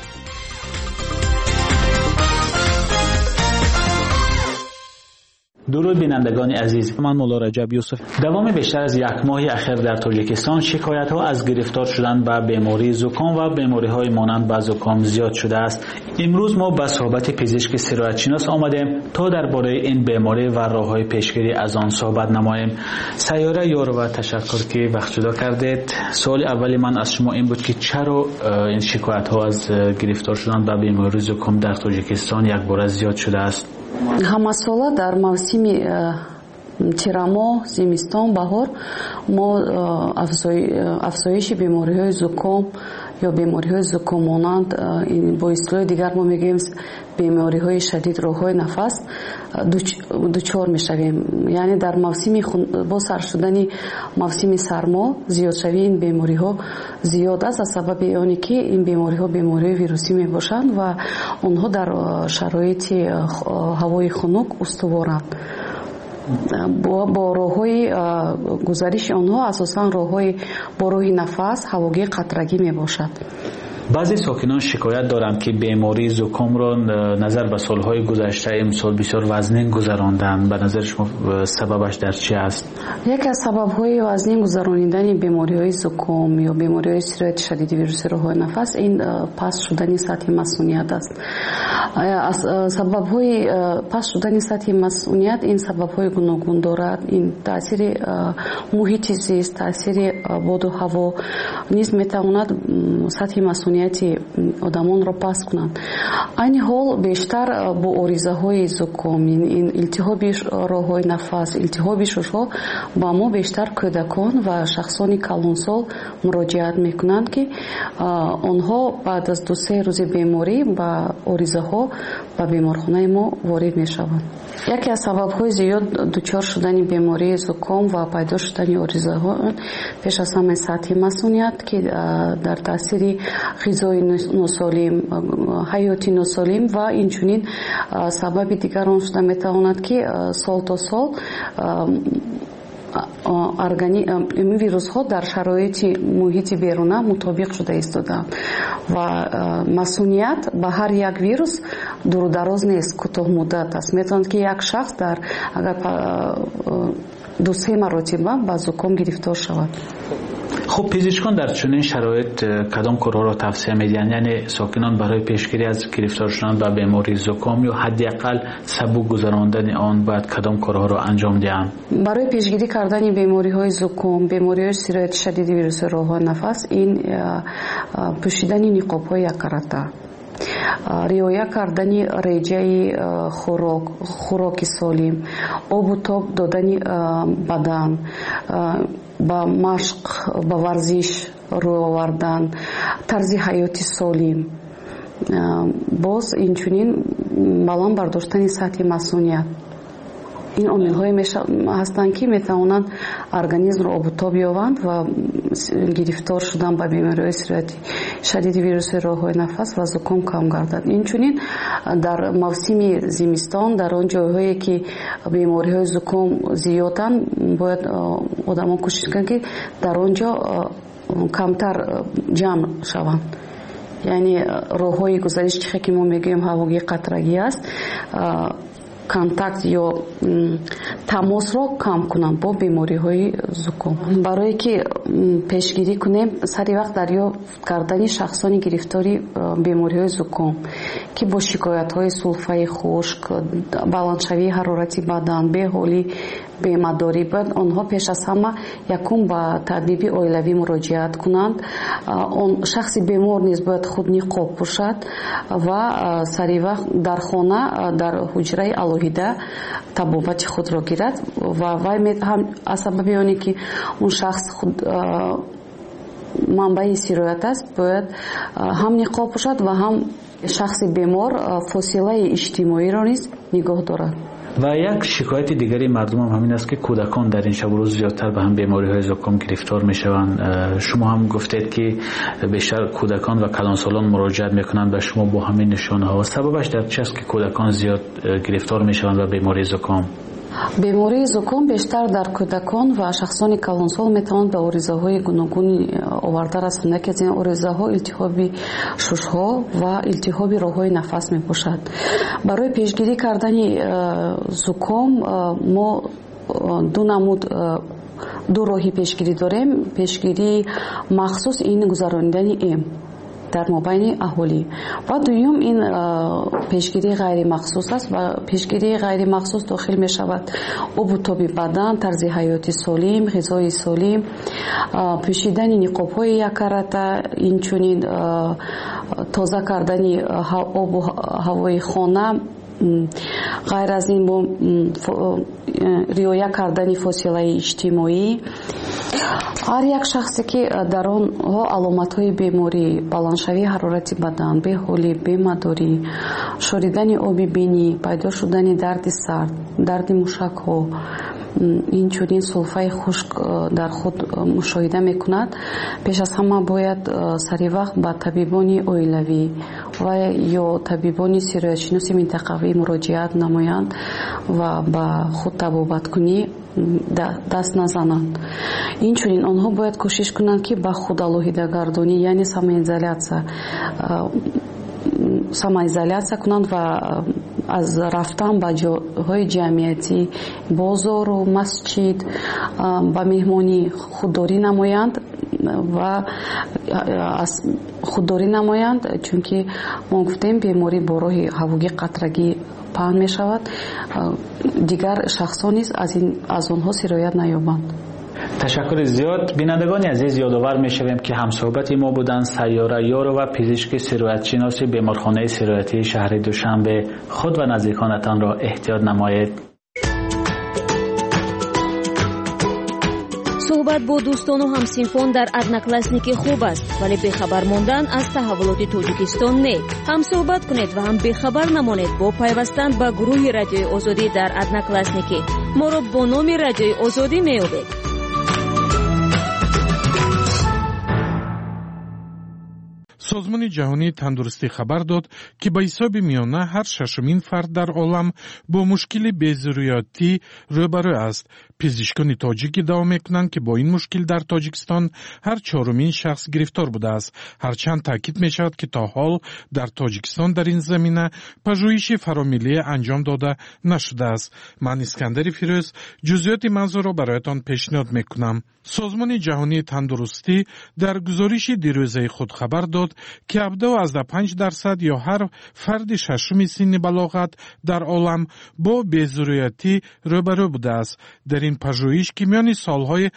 Speaker 15: درود بینندگان عزیز، من مولا رجب یوسف. دوام بیشتر از یک ماه اخیر در تاجیکستان شکایت ها از گرفتار شدن به بیماری زکام و بیماری های مانند به زکام زیاد شده است. امروز ما به صحبت پزشک سرایتشناس آمدیم تا درباره این بیماری و راه‌های پیشگیری از آن صحبت نماییم. سیاره یار و تشکر که وقت جدا کردید. سوال اولی من از شما این بود که چرا این شکایت ها از گرفتار شدن به بیماری زکام در تاجیکستان یک بار زیاد شده است؟
Speaker 20: ҳамасола дар мавсими тирамо, зимистон, баҳор мо афзоиши бемориҳои зуком ё бемориҳои зукомонанд бо истлоҳи дигар мо мегӯем бемориҳои шадид роҳҳои нафас дучор мешавем. яъне дар мавсими бо сар шудани мавсими сармо зиёдшавии ин бемориҳо зиёд аст аз сабаби оне ки ин бемориҳо бемориҳои вирусӣ мебошанд ва онҳо дар шароити ҳавои хунук устуворанд. бо роҳҳои гузариши онҳо асосан роҳҳои бо роҳи нафас ҳавогир қатрагӣ мебошад.
Speaker 15: بعضی ساکنان شکایت دارند که بیماری زکام را نظر به سالهای گذشته امسال بسیار وزنین گذراندند. به نظر شما سببش در چی است؟
Speaker 20: یکی از سبب‌های وزنین گذراندن بیماری‌های زکام یا بیماری‌های سرایت شدید ویروس راه‌های نفس این پست شدن سطح مسئولیت است. از سبب‌های پست شدن سطح مسئولیت این سبب‌های گوناگون دارد. این تاثیر محیط زیست، تاثیر باد و هوا نیز می‌تواند سطح مسئولیت одамонро паст кунанд. айни ҳол бештар бо оризаҳои зуком, ин илтиҳоби роҳҳои нафас, илтиҳоби шушҳо ба мо бештар кӯдакон ва шахсони калонсол муроҷиат мекунанд ки онҳо баъд аз 2-3 рӯзи беморӣ ба оризаҳо ба беморхонаи мо ворид мешаванд. яке аз сабабҳои зиёд дучор шудани бемории зуком ва пайдо шудани оризаҳо пеш аз ҳама сатҳи масъуният ки дар таъсири ғизои носолим, ҳаёти носолим ва инчунин сабаби дигар он шуда метавонад ки сол то сол вирусҳо дар шароити муҳити беруна мутобиқ шуда истодаанд ва масъуният ба ҳар як вирус дурудароз нест, кӯтоҳмуддат аст. метавонад ки як шахс дар агар 2-3 маротиба ба зуком гирифтор шавад.
Speaker 15: خب پزشکان در چنین شرایط کدام کارها را توصیه می‌دهند؟ یعنی ساکنان برای پیشگیری از گرفتار شدن به بیماری زکام یا حداقل سبک گذراندن آن باید کدام کارها را انجام دهند؟
Speaker 20: برای پیشگیری کردن بیماری‌های زکام، بیماری‌های سرایت شدید ویروس راه‌های نفس این پوشیدن نقاب‌های یک‌کارته، риоя кардани реҷаи хӯроки солим, обу тоб додани бадан, ба машқ, ба варзиш рӯй овардан, тарзи ҳаёти солим, боз инчунин баланд бардоштани сатҳи масъуният. ин омилҳое ҳастанд ки метавонанд организмро обутоб ёбанд ва гирифтор шудан ба бемориҳои сирати шадиди вируси роҳҳои нафас ва зуком кам гардад. инчунин дар мавсими зимистон дар он ҷойҳое ки бемориҳои зуком зиёданд бояд одамон кӯшиш кунанд ки дар он ҷо камтар ҷамъ шаванд. яъне роҳҳои гузариш чихе ки мо мегӯем ҳавогии қатрагӣ аст, контакт ё тамосро кам кунанд бо бемориҳои зуком. барое ки пешгирӣ кунем сари вақт дарёфт кардани шахсони гирифтори бемориҳои зуком ки бо шикоятҳои сулфаи хушк, баландшавии ҳарорати бадан, беҳолӣ, бемадорӣ бояд онҳо пеш аз ҳама якум ба табиби оилавӣ муроҷиат кунанд. он шахси бемор низ бояд худ ниқоб пӯшад ва саривақт дар хона дар ҳуҷраи алоҳида табобати худро гирад ва вай аз сабаби оне ки он шахс худ манбаи сироят аст бояд ҳам ниқоб пӯшад ва ҳам шахси бемор фосилаи иҷтимоиро низ нигоҳ дорад.
Speaker 15: و یک شکایت دیگری مردم هم همین است که کودکان در این شب و روز زیادتر به هم بیماری‌های زکام گرفتار میشوند. شما هم گفتید که بیشتر کودکان و کلانسالان مراجعت میکنند به شما با همین نشانه‌ها. سببش در چه است که کودکان زیاد گرفتار میشوند به بیماری زکام؟
Speaker 20: بیماری زکام بیشتر در کودکان و شخصان کلانسال میتواند به عریضه‌های گوناگونی آورده رسند. یکی از این عریضه‌ها التهاب شش‌ها و التهاب راه‌های نفس میباشد. برای پیشگیری کردن زکام ما دو راهی پیشگیری داریم. پیشگیری مخصوص این گذراندن ام در مابین اهالی و دوم این پیشگیری غیر مخصوص است و پیشگیری غیر مخصوص داخل می شود آب و تاب بدن، طرز حیات سالم، غذای سالم، پوشیدن نقاب‌های یک‌رته، اینچنین تازه کردن آب و هوای خانه. غیر از این با رعایت کردن فاصله اجتماعی. هر یک شخصی که در آنها علامت‌های بیماری، بلندشوی حرارت بدن، بی‌حالی، بی‌مداری، شوریدن آب بینی، پیدا شدن درد سر، درد موشک‌ها، اینچنین سلفه خشک در خود مشاهده می‌کند، پیش از همه باید سریع وقت به طبیبان عائلوی و یا طبیبان سرایت‌شناس منطقوی مراجعت نمایند و به خود طبابت کنی دست نزنند. اینچنین آنها باید کوشش کنند که به خود آلوهیده گردانی یعنی سماizolyatsiya کنند و از رفتن به جاهای جمعیتی، بازار و مسجد و مهمانی خودداری نمایند و از خودداری نمایند، چون که ما گفتیم بیماری با راه هوایی قطرگی پهن می شود. دیگر شخصان نیز از آنها سرایت نیابند.
Speaker 15: تشکر زیاد. بینندگان عزیز، یادآور می‌شویم که همصحبت ما بودند سیاره یار و پزشک سرایت شناس بیمارخانه سرایتی شهر دوشنبه. خود و نزدیکانتان را احتیاط نمایید.
Speaker 4: صحبت با دوستان و همسینفان در ادناکلاسنیکی خوب است، ولی بخبر ماندن از تحولات تاجیکستان نه. هم صحبت کنید و هم بخبر نمانید با پیوستن به گروه رادیوی آزادی در ادناکلاسنیکی. ما را با نام رادیوی آزادی می‌یابید.
Speaker 21: سازمان جهانی تندرستی خبر داد که به حساب میانه هر ششمین فرد در عالم با مشکل بی‌ضروریاتی روبرو است. پزشکان تاجیک ادعا میکنند که با این مشکل در تاجیکستان هر چهارمین شخص گرفتار بوده است. هرچند تاکید می شود که تا حال در تاجیکستان در این زمینه پژوهش فرامیلی انجام داده نشده است. من اسکندر فیروز جزئیات موضوع را برایتان پیشنهاد میکنم. سازمان جهانی تندرستی در گزارش دیروزه خود خبر داد که 75% یا هر فرد ششم سن بلاغت در عالم با بی‌ضروریاتی روبرو بوده است. در این پژوهش که میان سالهای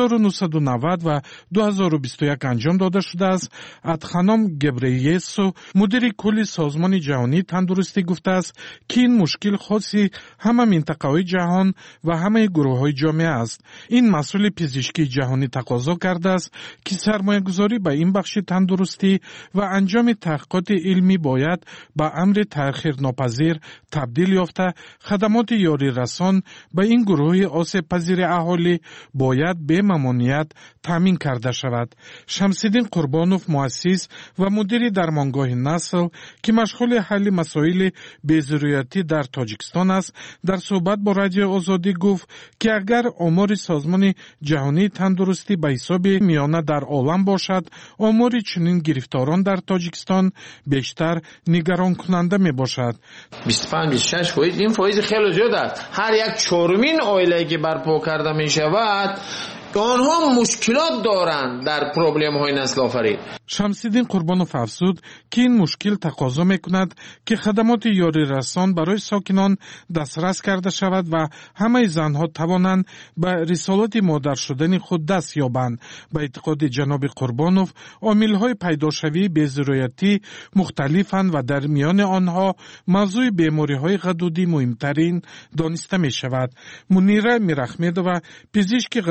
Speaker 21: 1990 و 2021 انجام داده شده است، ادخانم گبرییسو مدیر کل سازمان جهانی تندرستی گفته است که این مشکل خاصی همه منطقه‌های جهان و همه گروه‌های جامعه است. این مسئول پزشکی جهانی تقاضا کرده است که سرمایه‌گذاری به این بخش تندرستی و انجام تحقیقات علمی باید به امر تأخیر ناپذیر تبدیل یافته. خدمات یاری رسان به این گروه آسیب پذیر اهالی باید به ممانعت تامین کرده شود. شمس‌الدین قربانوف مؤسس و مدیر درمانگاه نسل که مشغول حل مسائل بی‌ضروریاتی در تاجیکستان است، در صحبت با رادیو آزادی گفت که اگر آمار سازمان جهانی تندرستی به حساب میانه در عالم باشد، آمار چنین گرفتاران در تاجیکستان بیشتر نگران کننده می باشد.
Speaker 22: 25-26% این فایز خیلی زیاد است. هر یک چهارمین عائله‌ای که برپا کرده می شود آنها مشکلات دارند در پروبلم های نسل آفرین.
Speaker 21: شمس‌الدین قربانوف افزود که این مشکل تقاضا میکند که خدمات یاری رسان برای ساکنان دسترس کرده شود و همه زنها توانند به رسالت مادر شدن خود دست یابند. به اعتقاد جناب قربانوف، عامل‌های پیداشوی بی‌ضروریاتی مختلفند و در میان آنها موضوع بیماری‌های غدودی مهمترین دانسته می شود. منیره میرحمدووا پزشک غدودشناس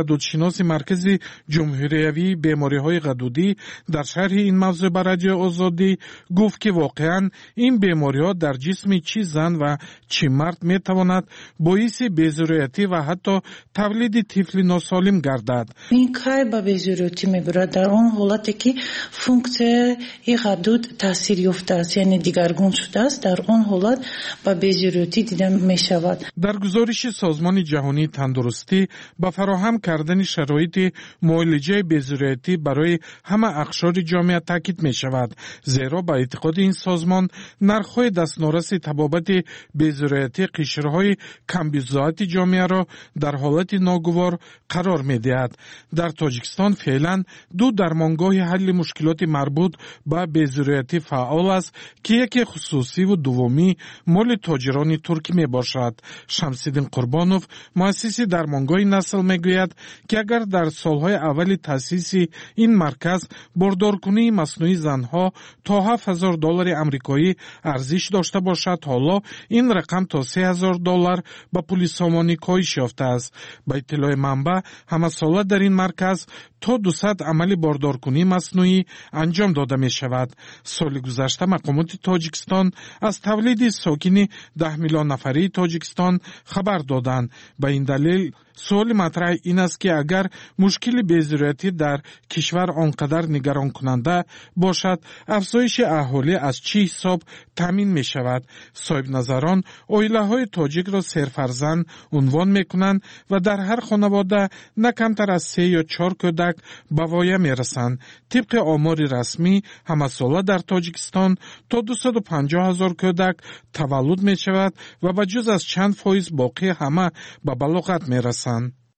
Speaker 21: روانشناس مرکز جمهوریوی بیماری‌های غدودی در شرح این موضوع بر رادیو آزادی گفت که واقعاً این بیماری‌ها در جسم چه زن و چه مرد می‌تواند باعث بی‌ضروریتی و حتی تولید طفل ناسالم گردد.
Speaker 5: این کار به بی‌ضروریتی می‌برد در آن حالتی که فونکسیون غدود تاثیر یافته است، یعنی دیگرگون شده است. در آن حالت به بی‌ضروریتی دیده می‌شود.
Speaker 21: در گزارش سازمان جهانی تندرستی با فراهم کردن شرایط معالجه بی‌ضروریتی برای همه اقشار جامعه تاکید می‌شود، زیرا با اعتقاد این سازمان نرخ‌های دستنورس طبابت بی‌ضروریتی قشرهای کمبیزاعت جامعه را در حالت ناگوار قرار می‌دهد. در تاجیکستان فعلا 2 درمانگاه حل مشکلات مربوط به بی‌ضروریتی فعال است که یکی خصوصی و دومی مال تاجران ترکی میباشد. شمس‌الدین قربانوف مؤسس درمانگاه نسل میگوید که اگر در سالهای اول تأسیس این مرکز باردارکنی مصنوعی زنها تا $7,000 آمریکایی ارزش داشته باشد، حالا این رقم تا $3,000 به پول سامانی کاهش یافته است. با اطلاع منبع همه ساله در این مرکز تا 200 عمل باردارکنی مصنوعی انجام داده می شود. سال گذشته مقامات تاجیکستان از تولید ساکن 10 میلیون نفری تاجیکستان خبر دادند. به این دلیل سوال مطرح این است که اگر مشکل بی‌ضروریتی در کشور آنقدر نگران کننده باشد، افزایش اهالی از چه حساب تامین می شود؟ صاحب نظران عائله های تاجیک را سرفرزند عنوان می کنند و در هر خانواده نه کمتر از 3 یا 4 کودک به وایه می رسند. طبق آمار رسمی همه ساله در تاجیکستان تا 250,000 کودک تولد می شود و به جز از چند فایز باقی همه به بلوغت می رسند.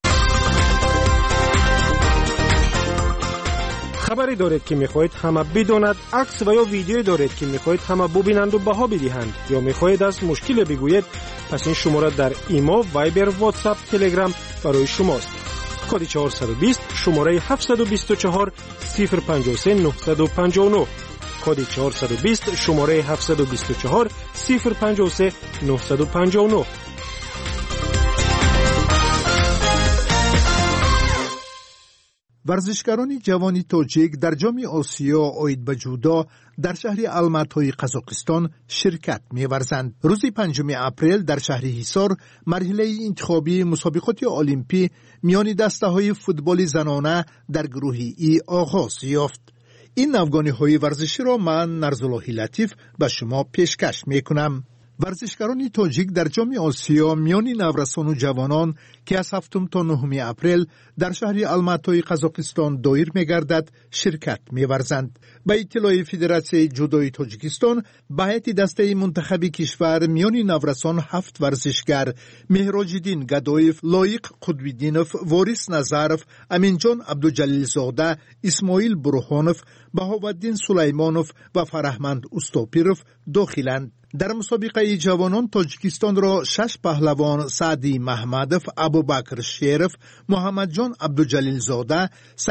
Speaker 19: خبری دارید که میخواهید همه بداند، عکس و یا ویدیویی دارید که میخواهید همه ببینند و بها بدهند، یا میخواهید از مشکل بگویید، پس این شماره در ایما، وایبر، واتساپ، تلگرام برای شماست. کد 420 شماره 724 053 959. کد 420 شماره 724 053 959.
Speaker 6: ورزشکاران جوانی تاجیک در جام آسیا عاید به جودو در شهر الماتای قزاقستان شرکت می‌ورزند. روز 5 اپریل در شهر حصار مرحله انتخابی مسابقات المپی میان دسته‌های فوتبال زنانه در گروه ای آغاز یافت. این نوگانی‌های ورزشی را من نرزالله لطیف به شما پیشکش می‌کنم. ورزشکاران تاجیک در جام آسیا میان نورسان و جوانان که از 7 تا 9 اپریل در شهر الماتای قزاقستان دایر می‌گردد شرکت می‌ورزند. به اطلاع فدراسیون جودوی تاجیکستان به هیئت دسته منتخبی کشور میان نورسان 7 ورزشکار مهراج‌الدین گدایف، لایق قطب‌الدینوف، وارث نظرف، امینجان عبدالجلیلزاده، اسماعیل برهانوف، بهاءالدین سلیمانوف و فرهمند استاپیروف داخلند. در مسابقه جوانان تاجیکستان را 6 پهلوان سعدی محمدوف، ابوبکر شیرف، محمد جان عبدالجلیلزاده،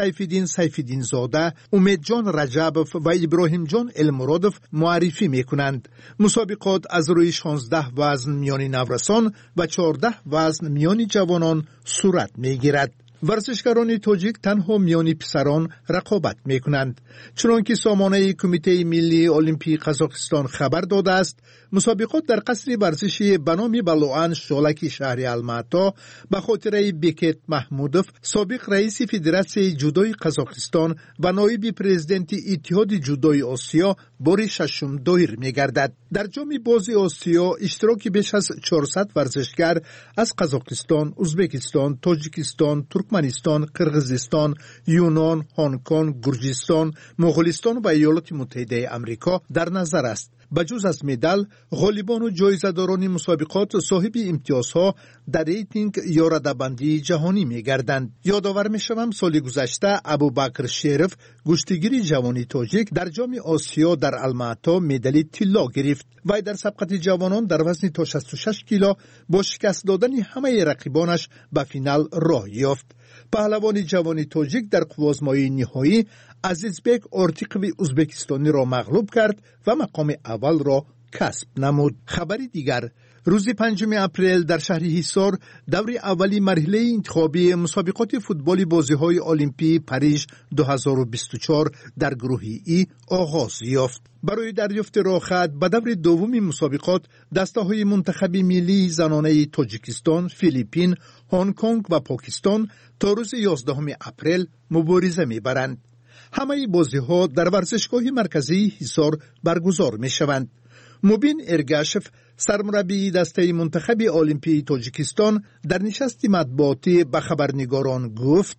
Speaker 6: سیفالدین زاده، امید جان رجبوف و ابراهیم جان المرادوف معرفی می‌کنند. مسابقات از روی 16 وزن میان نورسان و 14 وزن میان جوانان صورت می‌گیرد. ورزشکاران تاجیک تنها میان پسران رقابت میکنند. چنانکه سامانه کمیته ملی المپی قزاقستان خبر داده است، مسابقات در قصر ورزشی به نام بلوان شالک شهر الماتا به خاطر بیکت محمودوف، سابق رئیس فدراسیون جودوی قزاقستان و نایب پرزیدنت اتحاد جودوی آسیا بار 6 دایر میگردد. در جام باز آسیا اشتراک بیش از 400 ورزشکار از قزاقستان، ازبکستان، تاجیکستان، ترکمنستان، قرغیزستان، یونان، هنگ کنگ، گرجستان، مغولستان و ایالات متحده آمریکا در نظر است. بجز از مدال، غالبان و جایزه‌داران مسابقات صاحب امتیازها در ریتینگ یا رده‌بندی جهانی می‌گردند. یادآور می‌شوم سال گذشته ابوبکر شیرف، گشتیگیر جوانی تاجیک، در جام آسیا در الماتا مدال طلا گرفت. وی در سبقت جوانان در وزن تا 66 کیلو با شکست دادن همه رقیبانش به فینال راه یافت. پهلوان جوانی تاجیک در قوازمایی نهایی عزیزبک آرتیقوی ازبکستانی را مغلوب کرد و مقام اول را کسب نمود. خبری دیگر، روز 5 اپریل در شهر حصار دور اولی مرحله انتخابی مسابقات فوتبال بازی‌های المپی پاریژ 2024 در گروه ای آغاز یافت. برای دریافت راهخط به دور دوم مسابقات دسته‌های منتخب ملی زنانه تاجیکستان، فیلیپین، هنگ کنگ و پاکستان تا روز 11 اپریل مبارزه می‌برند. همه بازی‌ها در ورزشگاه مرکزی حصار برگزار می‌شوند. مبین ارگاشف سرمربی دسته منتخب المپی تاجیکستان در نشست مطبوعاتی به خبرنگاران گفت: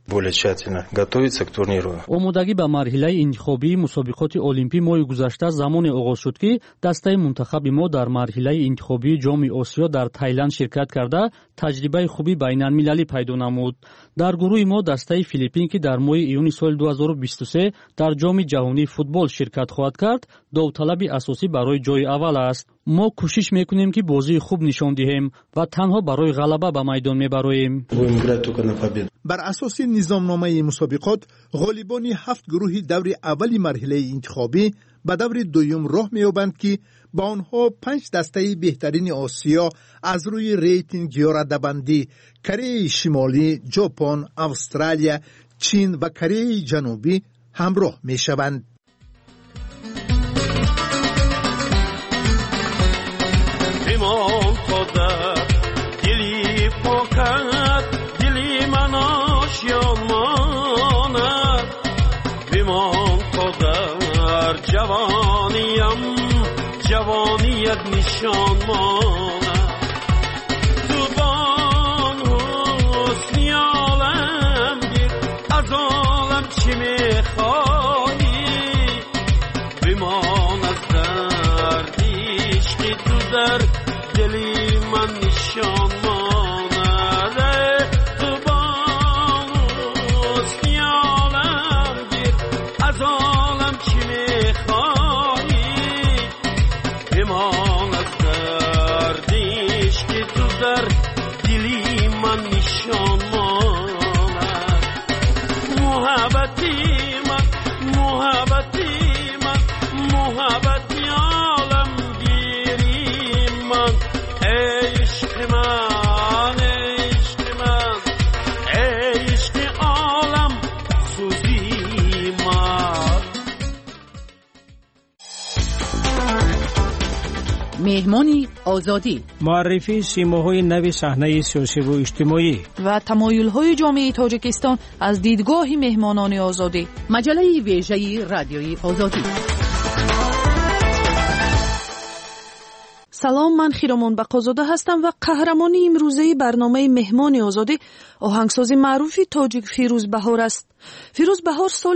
Speaker 17: омодагӣ ба марҳилаи интихобии мусобиқоти олимпӣ моҳи гузашта замоне оғоз шуд ки дастаи мунтахаби мо дар марҳилаи интихобии ҷоми осиё дар Тайланд ширкат карда таҷрибаи хуби байналмилалӣ пайдо намуд. дар гурӯҳи мо дастаи Филиппин ки дар моҳи июни соли 2023 дар ҷоми ҷаҳонии футбол ширкат хоҳад кард, довталаби асосӣ барои ҷои аввал аст. мо кӯшиш мекунем ки бозии хуб нишон диҳем ва танҳо барои ғалаба ба майдон мебароем.
Speaker 6: бар асоси низомномаи мусобиқот ғолибони 7 гурӯҳи даври аввали марҳилаи интихобӣ ба даври дуюм роҳ меёбанд ки ба онҳо 5 дастаи беҳтарини осиё аз рӯи рейтинги ёрадабандӣ Кореяи Шимолӣ, Ҷопон, Австралия, Чин ва Кореяи Ҷанубӣ ҳамроҳ мешаванд.
Speaker 3: جوانیت نشان ماند تو بان حسنی عالم گیر از عالم چی میخوایی بمان از دردیش که تو در دلی من نشان ماند تو بان حسنی عالم گیر از عالم چی میخوایی بمان از دردیش که تو در دلی من نشان ماند محبتی من محبتی عالمگیری من عشق من عشق عالم سوزی من.
Speaker 8: مهمانی آزادی،
Speaker 19: معرفی سیماهای نو صحنه سیاسی و اجتماعی
Speaker 8: و تمایل‌های جامعه تاجیکستان از دیدگاه مهمانان آزادی. مجله ویژه رادیوی آزادی. سلام، من خیرامان بقازاده هستم و قهرمان امروزه برنامه مهمان آزادی آهنگساز معروف تاجیک فیروز بهار است. فیروز بهار سال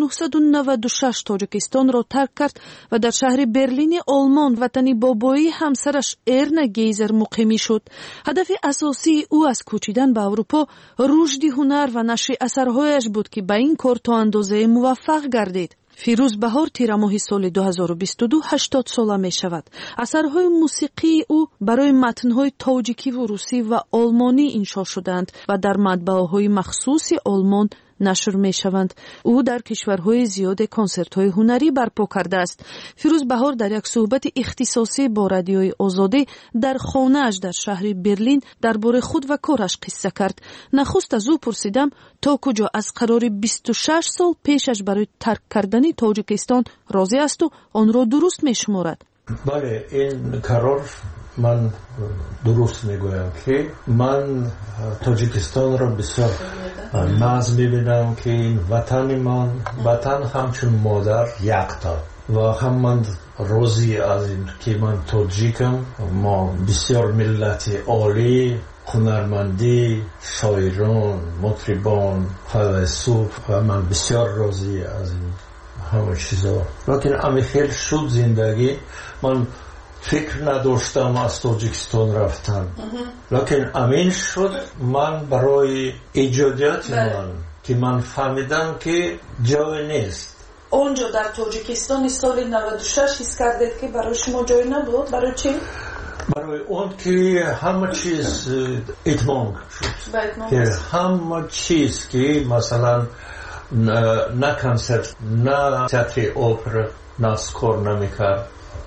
Speaker 8: 1996 تاجیکستان را ترک کرد و در شهر برلین آلمان وطن بابایی همسرش ارنا گیزر مقیمی شد. هدف اساسی او از کوچیدن به اروپا رشد هنر و نشر اثرهایش بود که به این کار تا اندازه موفق گردید. فیروز بهار تیر ماه سال 2022 80 ساله می شود. اثرهای موسیقی او برای متنهای تاجیکی و روسی و آلمانی انشا شدند و در مطبعه‌های مخصوص آلمان نشر می شوند. او در کشورهای زیاد کنسرت‌های هنری برپا کرده است. فیروز بهار در یک صحبت اختصاصی با رادیوی آزادی در خانه‌اش در شهر برلین درباره خود و کارش قصه کرد. نخست از او پرسیدم تا کجا از قرار 26 سال پیشش برای ترک کردن تاجیکستان راضی است و آن را درست می شمارد.
Speaker 23: بله، این قرار من درست میگویم که من تاجیکستان را بسیار ناز میبینم که این وطن من وطن همچون مادر یکتا و هم من راضی از این که من تاجیکم. ما بسیار ملت عالی، هنرمندی، شاعران، مطربان، فیلسوف و من بسیار راضی از این همه چیزا. لیکن امی خیلی شد زندگی من فکر نداشتم از تاجیکستان رفتن، لیکن امین شد من برای ایجادیات من که من فهمیدم که جای نیست.
Speaker 8: اونجا در تاجیکستان سال 96 حس کردید که برای شما جای نبود؟ برای چی؟
Speaker 23: برای اون که همه چیز اتمام شد، که همه چیز که مثلا نه کنسرت، نه تئاتر اپرا ناز کار نمیکرد،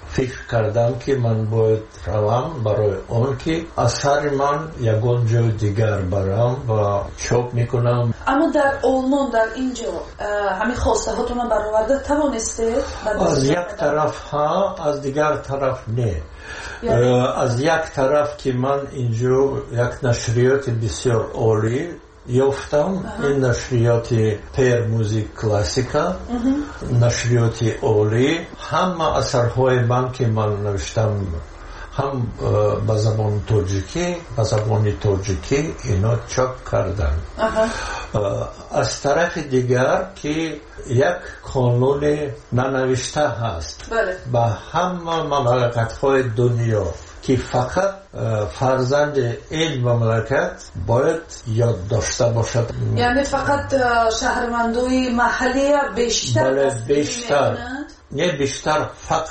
Speaker 23: فکر کردم که من باید روم برای اون که اثر من یکون جای دیگر برم و چاپ میکنم.
Speaker 8: اما در آلمان در اینجا همین خواسته هاتون برآورده توانسته؟
Speaker 23: از یک طرف ها، از دیگر طرف نه. از یک طرف که من اینجا یک نشریات بسیار عالی یافتم، این نشریات پیر موزیک کلاسیکا، نشریات عالی، همه اثرهای من که من نوشتم هم به زبان تاجیکی اینا چاپ کردن. از طرف دیگر که یک قانون ننوشته هست به همه مملکت‌های دنیا که فقط فرزند این مملکت باید یاد داشته باشد.
Speaker 8: یعنی فقط شهروندای محلی بیشتر
Speaker 23: نه بیشتر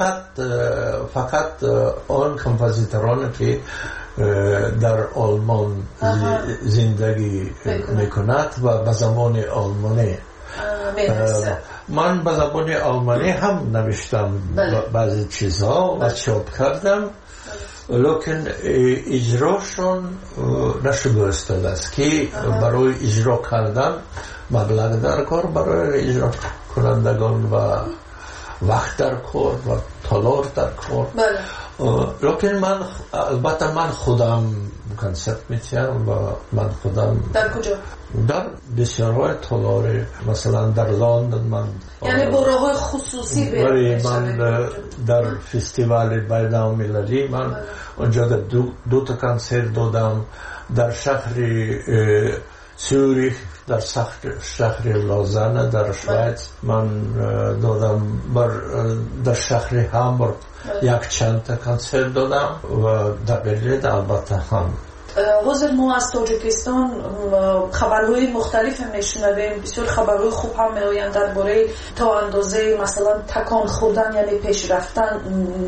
Speaker 23: فقط آن کمپوزیتران که در آلمان زندگی میکند و به زبان آلمانی. من به زبان آلمانی هم نوشتم بعضی چیزها و چاپ کردم، لیکن اجراشون نشده است که برای اجرا کردن مبلغ در کار برای اجرا کنندگان و وقت در کار و تالار در کار. لیکن من البته من خودم کنسرت میتیم و من خودم
Speaker 8: در کجا؟
Speaker 23: در بسیارهای تالار، مثلا در لندن من
Speaker 8: یعنی برای خصوصی
Speaker 23: من در فستیوال بین‌المللی من اونجا دو تا کنسرت دادم، در شهر زوریخ، در شهر لوزان در شویتس من دادم، در شهر هامبورگ یک چند تا کنسرت دادم و در برلین البته هم.
Speaker 8: حاضر ما از تاجیکستان خبرهای مختلف میشنویم، بسیار خبرهای خوب هم میآیند درباره تا اندازه مثلا تکان خوردن یعنی پیش رفتن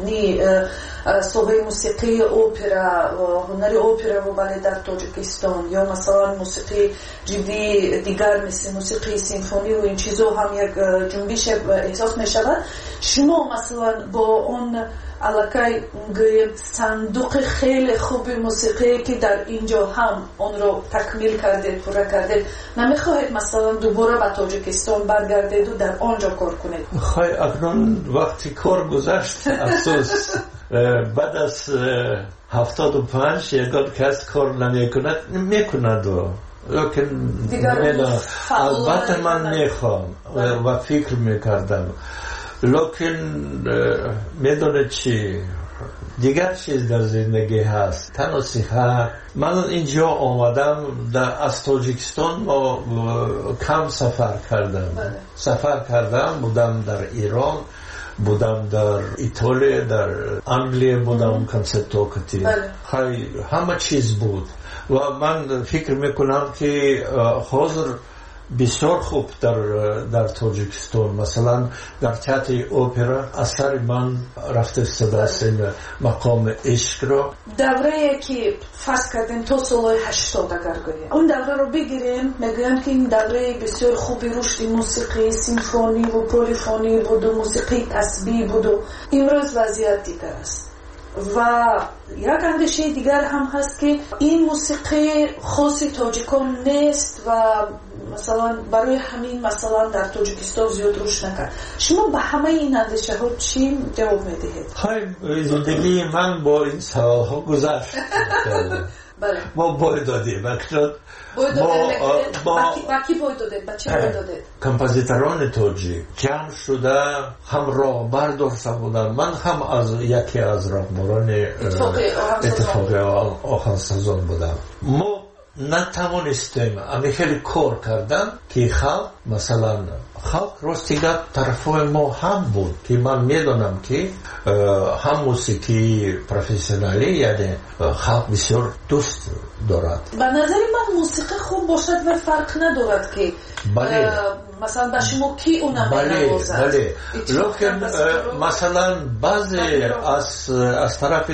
Speaker 8: صحبه موسیقی اپرا و هنر اپرا و بالت در تاجیکستان، یا مثلا موسیقی جدی دیگر مثل موسیقی سیمفونی و این چیزا هم یک جنبش احساس می شود. شما مثلا با اون علاقه صندوق خیلی خوب موسیقی که در اینجا هم اون رو تکمیل کردید، پورا کردید، نمیخواهید مثلا دوباره به تاجیکستان برگردید و در آنجا کار کنید؟
Speaker 23: خواهی اکنون وقتی کار گذشت افسوس بعد از 75 یکان کس کار نمیکند لیکن البته من میخوام و فکر میکردم، لیکن میدونه چی دیگر چیز در زندگی هست، تنها صحت. من اینجا آمدم از تاجیکستان کم سفر کردم، بودم در ایران، بودم در ایتالیا، در انگلیه بودم، کنسرتوکتی، همه چیز بود و من فکر میکنم که حاضر بسیار خوب در تاجیکستان، مثلا در تئاتر اپرا اثر من رفته است مقام عشق را.
Speaker 8: دوره که فرض کردیم تا سال 80 اگر گوییم اون دوره رو بگیریم، میگویم که این دوره بسیار خوبی رشد موسیقی سیمفونی و پلیفونی بود و موسیقی تسبیح بود و امروز وضعیت دیگر است. و یک اندیشه دیگر هم هست که این موسیقی خاص تاجیکان نیست و مثلا برای همین مثلا در تاجیکستان زیاد رشد نکرد. شما به همه این اندیشه ها چی جواب میدهید؟
Speaker 23: زندگی من با این سوال ها گذشت. ما باید دادیم با
Speaker 8: کی باید دادید؟ با چی باید دادید؟
Speaker 23: کمپوزیتران تاجیک جمع شده هم راهبر داشته بودن، من هم از یکی از راهبران اتفاقی آهنگسازان بودم. ما نتوانستیم خیلی کار کردن که خلق مثلا راستیگه طرفای ما هم بود که من میدونم که هم موسیقی پروفسیونالی یعنی خلق بسیار دوست دارد.
Speaker 8: به نظر من موسیقی خوب باشد و فرق ندارد که مثلا به شما کی اونم نوازد.
Speaker 23: بله لیکن مثلا بعضی از طرف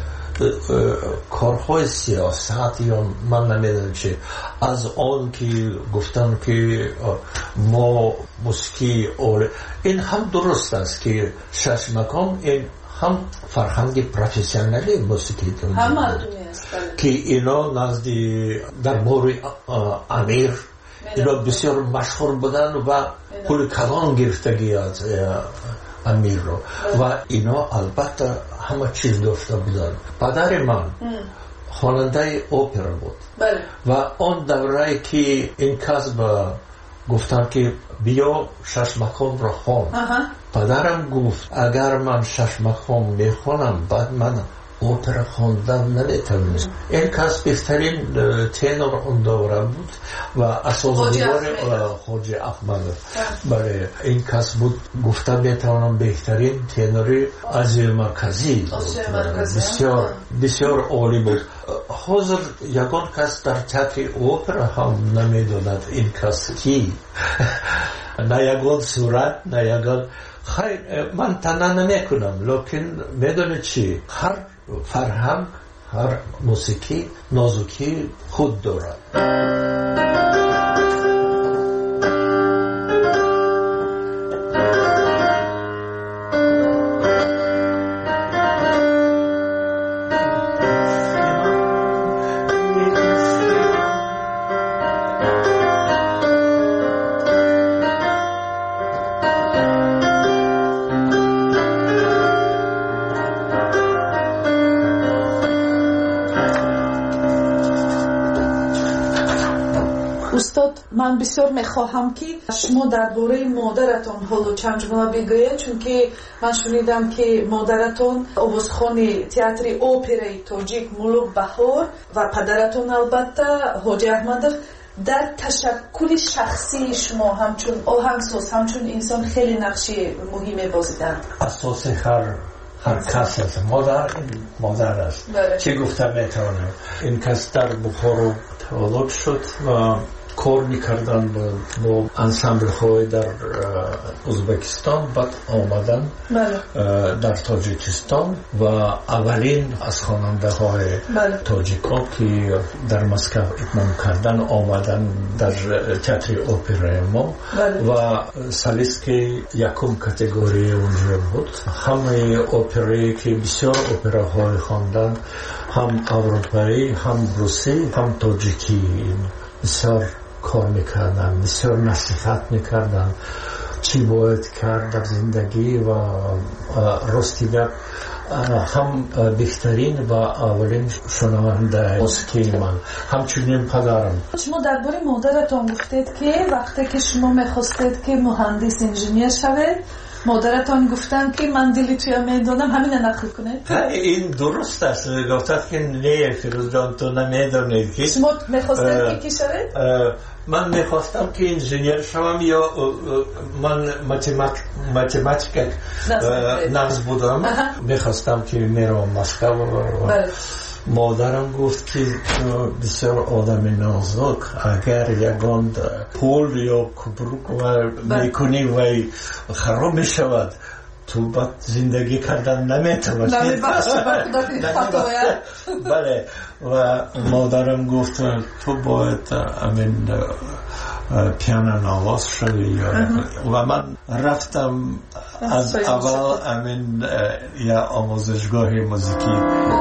Speaker 23: کارهای سیاست یا من نمیدونم چه از آن که گفتن که ما موسیقی این هم درست است که 6 مقام این هم فرهنگ پروفسیونالی موسیقی دارند که اینا نزدی در مورد امیر اینا بسیار مشهور بودن و کل کلان گرفتگی از امیر رو و اینا البته همه چیز داشته بودن. پدر من خواننده اپرا بود و آن دوره که این کسب گفتن که بیا شش مقام را خوان. پدرم گفت اگر من شش مقام میخوانم بعد من اپرا خواندن نمیتونم. این کس بهترین تنور اون دوره بود و اساس‌گذار خواجه احمد. برای این کس بود گفتم میتونم بهترین تنوری آسیای مرکزی بسیار بسیار عالی بود. حاضر یگان کس در تئاتر اپرا هم نمیدوند این کس کی نه یگان صورت نه یگان خیر من تنها نمیکنم لیکن میدونه چی هر فرهنگ هر موسیقی نازکی خود دارد.
Speaker 8: من بسیار میخواهم که شما درباره مادرتان حالا چند جمله بگویید چون که من شنیدم که مادرتان آوازخوان تئاتر اپرای تاجیک ملوک بهار و پدرتان البته حاجی احمدov در تشکل شخصی شما همچون آهنگساز همچون انسان خیلی نقش مهمی بازیدند.
Speaker 23: اساس هر کس است. مادر است. چه گفتم میتونم این کس در بخارا تولد شد و کار میکردن با انسامبل های در ازبکستان بعد آمدن در تاجیکستان و اولین از خواننده های تاجیکان که در مسکو اتمام کردن آمدن در تئاتر اپرای ما و سالیست که یکم کاتگوری اونجا بود. همه اپرایی که بسیار اپراهای خواندن هم اروپایی هم روسی هم تاجیکی بسیار کار میکردن بسیار نصیحت میکردن چی باید کرد در زندگی و راستی هم بهترین و اولین شنونده موسیقی من همچنین پدرم.
Speaker 8: شما درباره مادرتان گفتید که وقتی که شما میخواستید که مهندس انجینیر شوید مادرتان گفتن که من دلی توی میدونم همین نقل کنید.
Speaker 23: این درست است. گفتند که نه فیروز جان تو نمیدونید که
Speaker 8: شما میخواستید که شوید؟
Speaker 23: من میخواستم که انجینیر شوم یا من متماتیک نقص بودم. میخواستم که میرم مسکو. مادرم گفت که بسیار آدم نازک اگر یگان پول یا کبروک میکنی و خراب میشود تو بعد زندگی کردن نمیتونی. بله و مادرم گفت تو باید امین پیانو نواز شدی و من رفتم از اول امین یا آموزشگاه موسیقی.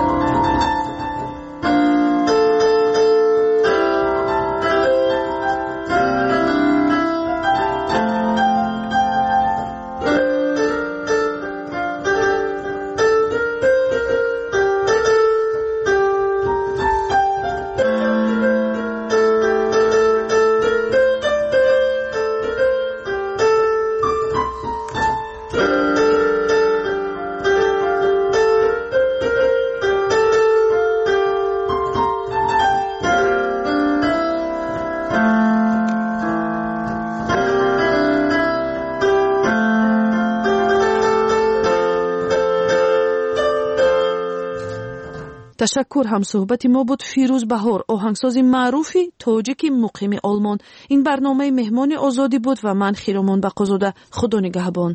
Speaker 8: تشکر. هم صحبت ما بود فیروز بهار آهنگساز معروفی تاجیک مقیم آلمان. این برنامه مهمان آزادی بود و من خیرامان بقازاده. خدا نگهبان.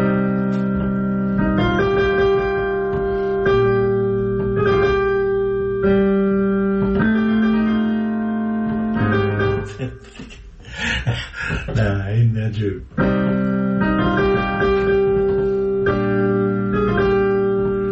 Speaker 23: نه این نجوب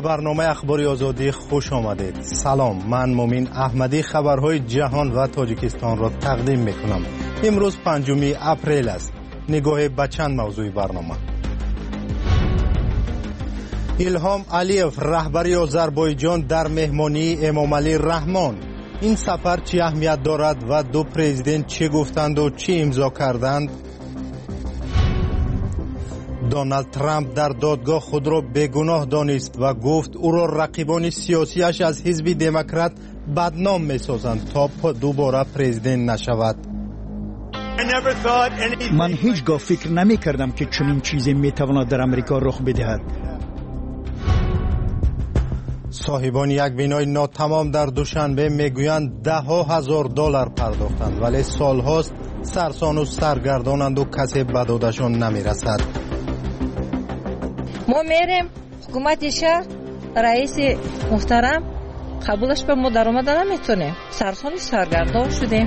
Speaker 1: به برنامه اخباری آزادی خوش آمدید. سلام، من مومین احمدی خبرهای جهان و تاجیکستان را تقدیم میکنم. امروز 5 اپریل است. نگاه به چند موضوع برنامه. ایلهام علیف رهبری آذربایجان در مهمانی امامعلی رحمان. این سفر چه اهمیت دارد و دو پرزیدنت چه گفتند و چه امضا کردند؟ دونالد ترامپ در دادگاه خود را بیگناه دانست و گفت او را رقیبان سیاسیش از حزب دموکرات بدنام می‌سازند تا دوباره پرزیدنت نشود.
Speaker 2: من هیچگاه فکر نمی‌کردم که چنین چیزی می‌تواند در امریکا رخ بدهد.
Speaker 1: صاحبان یک بینای ناتمام در دوشنبه میگویند $10,000 پرداختند، ولی سالهاست سرسان و سرگردانند و کسی به دادشان نمیرسد.
Speaker 11: ما میریم حکومت شهر رئیس محترم قبولش به ما در آمده نمیتونیم، سرسان سرگردان شدیم.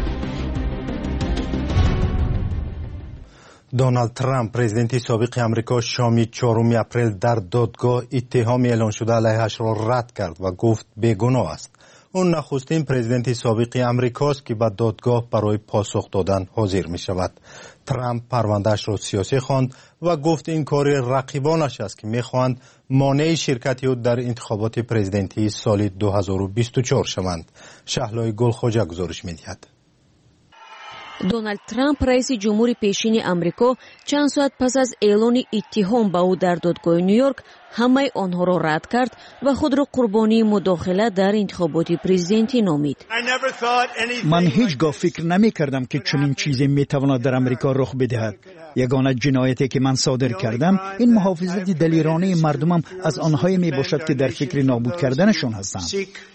Speaker 1: دونالد ترامپ پرزیدنت سابق امریکا شام 4 اپریل در دادگاه اتهام اعلان شده علیهش را رد کرد و گفت بیگناه است. اون نخستین پرزیدنت سابق امریکاست که به دادگاه برای پاسخ دادن حاضر می شود. ترامپ پروندهش را سیاسی خواند و گفت این کار رقیبانش است که می خواهند مانع شرکت او در انتخابات پرزیدنتی سال 2024 شوند. شهلای گلخوجه گزارش می دهد.
Speaker 4: دونالد ترامپ رئیس جمهوری پیشین امریکا چند ساعت پس از اعلان اتهام به او در دادگاه نیویورک همه آنها را رد کرد و خود را قربانی مداخله در انتخابات پرزیدنتی نامید.
Speaker 2: من هیچگاه فکر نمی‌کردم که چنین چیزی می‌تواند در امریکا رخ بدهد. یگانه جنایتی که من صادر کردم این محافظت دلیرانه مردمم از آنهایی میباشد که در فکر نابود کردنشان هستند.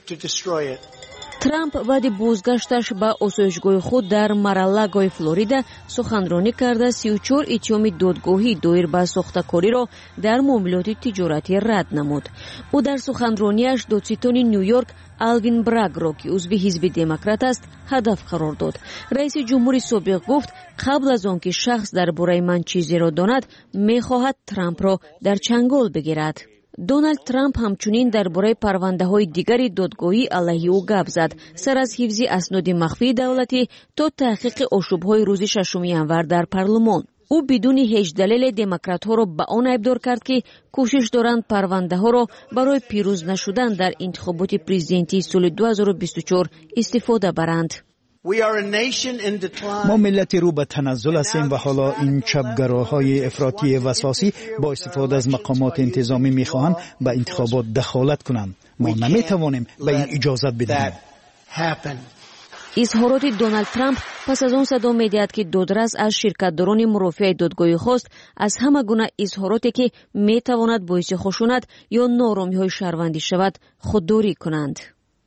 Speaker 4: ترامپ بعد بازگشتش به آسایشگاه خود در ماراللاگو فلوریدا سخنرانی کرده 34 اتهام دادگاهی دایر به ساختکاری را در معاملات تجارتی رد نمود. او در سخنرانیش دادستان نیویورک آلوین براگ را که عضو حزب دموکرات است هدف قرار داد. رئیس جمهور سابق گفت قبل از آنکه شخص درباره من چیزی را داند می‌خواهد ترامپ را در چنگال بگیرد. دونالد ترامپ همچنین درباره پرونده‌های دیگری دادگاهی علیه او گپ زد، سر از حفظ اسناد مخفی دولتی تا تحقیق آشوب‌های روز 6 ینور در پارلمان. او بدون هیچ دلیل دموکرات‌ها را به آن ابدار کرد که کوشش دارند پرونده‌ها را برای پیروز نشدن در انتخابات پرزیدنتی سال 2024 استفاده برند.
Speaker 2: ما ملت رو به تنزل هستیم و حالا این چپگراهای افراطی وسواسی با استفاده از مقامات انتظامی میخواهند به انتخابات دخالت کنند. ما نمیتوانیم به این اجازت بدهیم.
Speaker 4: اظهارات دونالد ترامپ پس از آن صدا می‌دهد که دادرس از شرکت‌داران مرافع دادگاهی خواست از همه گونه اظهاراتی که میتواند باعث خشونت یا نارامی‌های شهروندی شود خودداری کنند.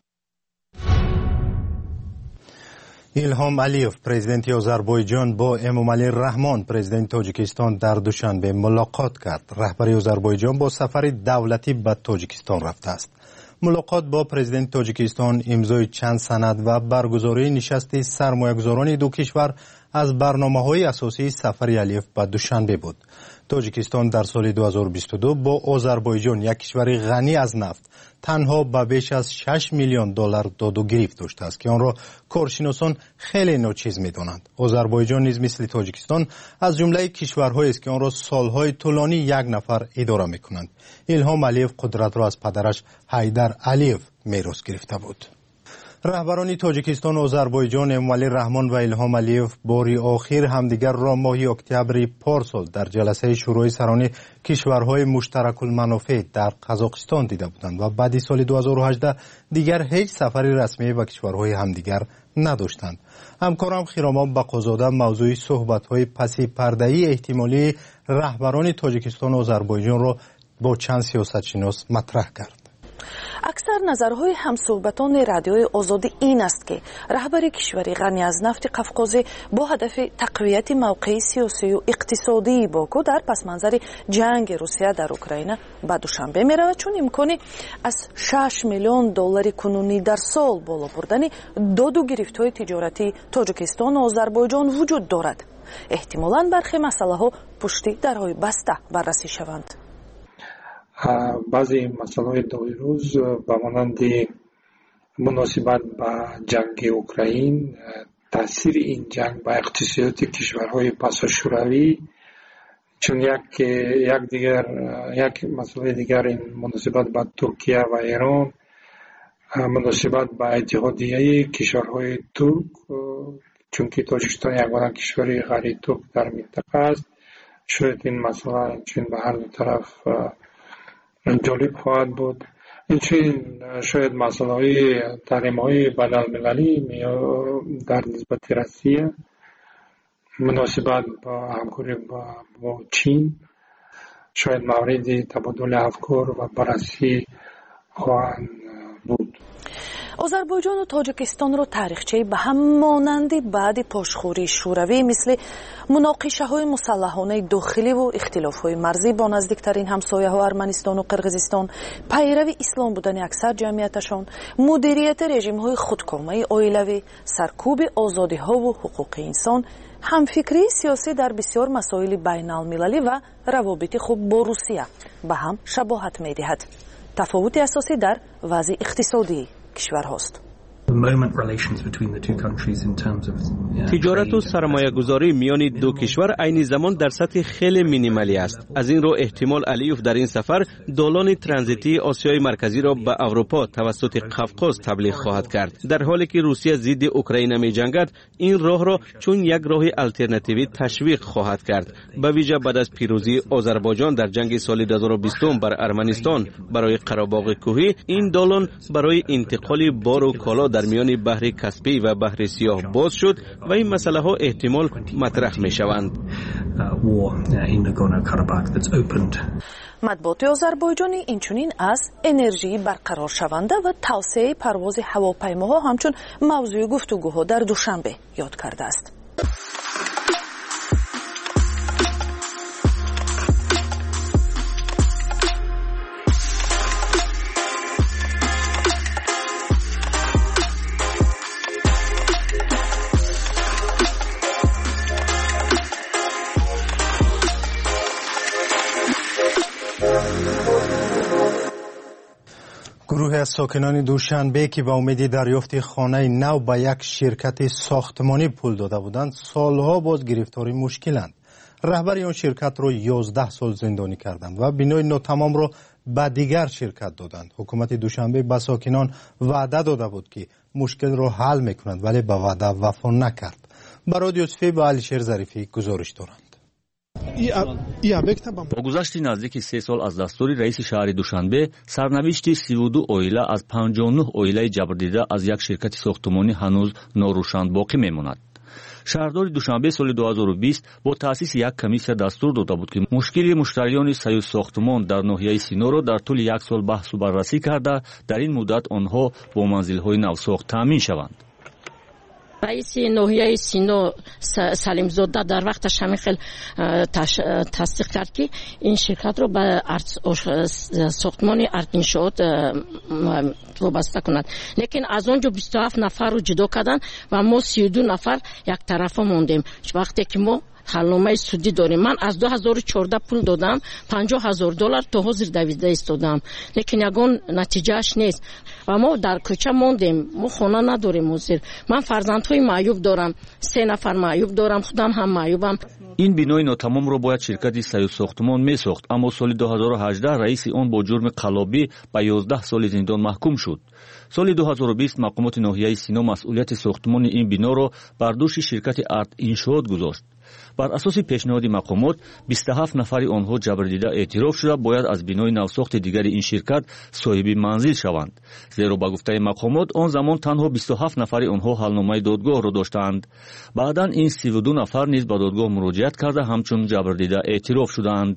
Speaker 1: ایلهام علیف پرزیدنت آذربایجان با امامعلی رحمان پرزیدنت تاجیکستان در دوشنبه ملاقات کرد. رهبری آذربایجان با سفر دولتی به تاجیکستان رفته است. ملاقات با پرزیدنت تاجیکستان امضای چند سند و برگزاری نشست سرمایه‌گذاران دو کشور از برنامه‌های اساسی سفر علیف به دوشنبه بود. تاجیکستان در سال 2022 با آذربایجان یک کشور غنی از نفت تنها به بیش از $6 میلیون داد و گرفت داشته است که آن را کارشناسان خیلی ناچیز می‌دانند. آذربایجان نیز مثل تاجیکستان از جمله کشورهایی است که آن را سالهای طولانی یک نفر اداره می‌کنند. ایلهام علیف قدرت را از پدرش حیدر علیف میراث گرفته بود. رهبران تاجیکستان و آذربایجان امامعلی رحمان و ایلهام علیف باری آخر همدیگر را ماه اکتبر پارسال در جلسه شورای سران کشورهای مشترک المنافع در قزاقستان دیده بودند و بعد سال 2018 دیگر هیچ سفری رسمی به کشورهای همدیگر نداشتند. همکارم خیرامان بقازاده موضوع صحبت‌های پسی پرده‌ای احتمالی رهبران تاجیکستان و آذربایجان را با چند سیاستشناس مطرح کرد.
Speaker 8: اکثر نظرهای همصحبتان رادیوی آزادی این است که رهبر کشوری غنی از نفت قفقازی با هدف تقویت موقع سیاسی و اقتصادی باکو در پس منظر جنگ روسیه در اوکراین به دوشنبه می رود، چون امکانی از $6 میلیون کنونی در سال بالا بردن داد و گرفت‌های تجارتی تاجیکستان و آذربایجان وجود دارد. احتمالاً برخی مسئله ها پشت درهای بسته بررسی شوند.
Speaker 12: баъзе масъалаҳои доирӯз ба монанди муносибат ба ҷанги Украин, таъсири ин ҷанг ба иқтисодиёти кишварҳои пасошӯравӣ, чун як масъалаи дигар ин муносибат ба Туркия ва Эрон, муносибат ба иттиҳодияи кишварҳои турк, чунки Тоҷикистон ягона кишвари ғайри турк дар минтақа аст. Шояд ин масъала чун ба ҳар ду тараф ҷолиб хоҳад буд. Инчунин шояд масъалаҳои таҳримҳои байналмилалӣ дар нисбати Россия, муносибат ба ҳамкорӣ бо Чин, шояд мавриди табодули афкор ва баррасӣ хоҳанд буд.
Speaker 8: озарбойҷону тоҷикистонро таърихчаи ба ҳам монанди баъди пошхӯрии шӯравӣ мисли муноқишаҳои мусаллаҳонаи дохиливу ихтилофҳои марзӣ бо наздиктарин ҳамсояҳо Арманистону Қирғизистон, пайрави ислом будани аксар ҷамъияташон, мудирияти режимҳои худкомаи оилавӣ, саркӯби озодиҳову ҳуқуқи инсон, ҳамфикрии сиёсӣ дар бисёр масоили байналмилалӣ ва равобити хуб бо Русия ба ҳам шабоҳат медиҳад. тафовути асосӣ дар вазъи иқтисодии кишварҳост.
Speaker 7: تجارت و سرمایه‌گذاری میان دو کشور عین زمان در سطح خیلی مینیمالی است. از این رو احتمال علیوف در این سفر دالان ترانزیتی آسیای مرکزی را به اروپا توسط قفقاز تبلیغ خواهد کرد. در حالی که روسیه ضد اوکراین می‌جنگد، این راه را چون یک راه آلترناتیوی تشویق خواهد کرد. به ویژه بعد از پیروزی آذربایجان در جنگ سال 2020 بر ارمنستان برای قره‌باغ کوهی، این دالان برای انتقال بار و کالا در میان بحر کاسپی و بحر سیاه باز شد و این مسئله ها احتمال مطرح می شوند.
Speaker 8: матбуоти озарбойҷонӣ инчунин аз энержии барқароршаванда ва тавсеяи парвози ҳавопаймоҳо ҳамчун мавзӯи гуфтугӯҳо дар душанбе ёд кардааст.
Speaker 1: گروه از ساکنان دوشنبه که با امید دریافت خانه نو به یک شرکت ساختمانی پول داده بودند سالها باز گرفتاری مشکلند. رهبر آن شرکت را 11 سال زندانی کردند و بنای ناتمام را به دیگر شرکت دادند. حکومت دوشنبه به ساکنان وعده داده بود که مشکل را حل میکنند ولی به وعده وفا نکرد. برای یوسفی با علیشیر ظریفی گزارش دارند.
Speaker 13: با گذشت نزدیک 3 سال از دستور رئیس شهر دوشنبه، سرنوشت 32 عائله از 59 عائله جبردیده از یک شرکت ساختمانی هنوز ناروشن باقی میماند. شهردار دوشنبه سال 2020 با تأسیس یک کمیسیا دستور داده بود که مشکل مشتریان سیوز ساختمان در ناحیه سینو را در طول 1 سال بحث و بررسی کرده در این مدت آنها با منزل‌های نوساخت تامین شوند.
Speaker 9: رئیس ناحیه سینو سلیمزاده در وقتش همین خیلی تصدیق کرد که این شرکت رو به ساختمان ارتینشات وابسته کند. لیکن از اونجا 27 نفر رو جدا کردن و ما 32 نفر یک طرفه موندیم. وقتی که ما حلنامه سودی داریم، من از 2014 پول دادم، $50,000 تا حاضر دویده ایستادم، لیکن یگان نتیجهش نیست و ما در کوچه موندیم. ما خانه نداریم حاضر. من فرزندهای معیوب دارم، 3 نفر معیوب دارم، خودم هم معیوبم.
Speaker 13: این بنای ناتمام را باید شرکت سیوز ساختمان می ساخت، اما سال 2018 رئیس آن با جرم قلابی به 11 سال زندان محکوم شد. سال 2020 مقامات ناحیه سینا مسئولیت ساختمان این بنا را بر دوش شرکت ارت انشاءات گذاشت. بر اساس پیشنهاد مقامات 27 نفر آنها جبردیده اعتراف شده باید از بنای نوساخت دیگر این شرکت صاحب منزل شوند، زیرا به گفته مقامات آن زمان تنها 27 نفر آنها حلنامه دادگاه را داشتند. بعدا این 32 نفر نیز به دادگاه مراجعت کرده همچون جبردیده اعتراف شدند.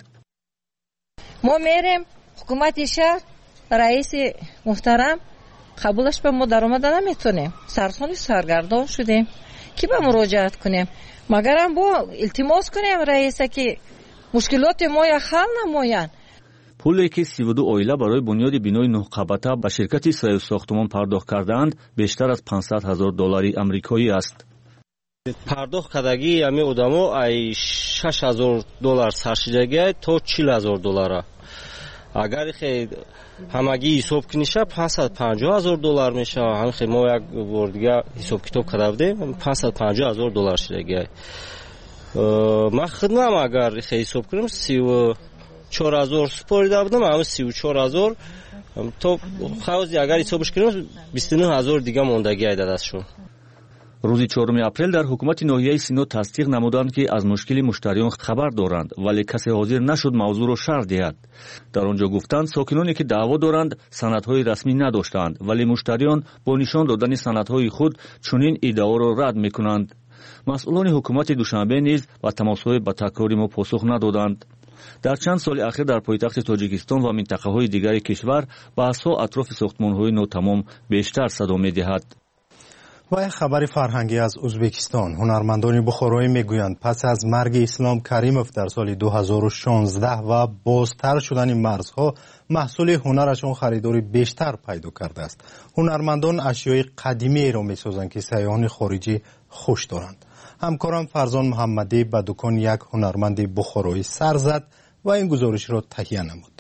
Speaker 11: ما میریم حکومت شهر رئیس محترم قبولش به ما درآمد نمیتونیم، سرگردان شدیم که به مراجعت کنیم، مگر هم با التماس کنیم رئیس که مشکلات ما یا حل نمایند.
Speaker 13: پولی که 32 عائله برای بنیاد بنای 9 قبطه به شرکت سیوز ساختمان پرداخت کردند بیشتر از $500,000 آمریکایی است.
Speaker 10: پرداخت کردگی امی آدما $6,000 سرشیدگی تا $40,000. اگر خیلی همگی حساب کنیشه $550,000 میشه. هم خیلی ما یک بار دیگه حساب کتاب کردیم $550,000 شده. من خدمم اگر خیلی حساب کنیم 34,000 سپاری بودم، همه 34,000 تو خوازی اگر حسابش کنیم 29,000 دیگه موندگی ایده دستشون.
Speaker 13: روزی 4 اپریل در حکومت ناحیه سینو تصدیق نمودند که از مشکل مشتریان خبر دارند ولی کسی حاضر نشد موضوع را شرح دهد. در آنجا گفتند ساکنانی که دعوا دارند سندهای رسمی نداشتند ولی مشتریان با نشان دادن سندهای خود چنین ادعا را رد میکنند. مسئولان حکومت دوشنبه نیز با تماس‌های با تکرار ما پاسخ ندادند. در چند سال اخیر در پایتخت تاجیکستان و منطقه‌های دیگر کشور بحث‌ها اطراف ساختمان‌های ناتمام بیشتر صدا می‌دهد.
Speaker 1: و خبر فرهنگی از ازبکستان. هنرمندان بخارایی میگویند پس از مرگ اسلام کریموف در سال 2016 و بازتر شدن مرزها محصول هنرشان خریداری بیشتر پیدا کرده است. هنرمندان اشیای قدیمی را میسازند که سیاحان خارجی خوش دارند. همکارم فرزان محمدی به دکان یک هنرمند بخارایی سر زد و این گزارش را تهیه نمود.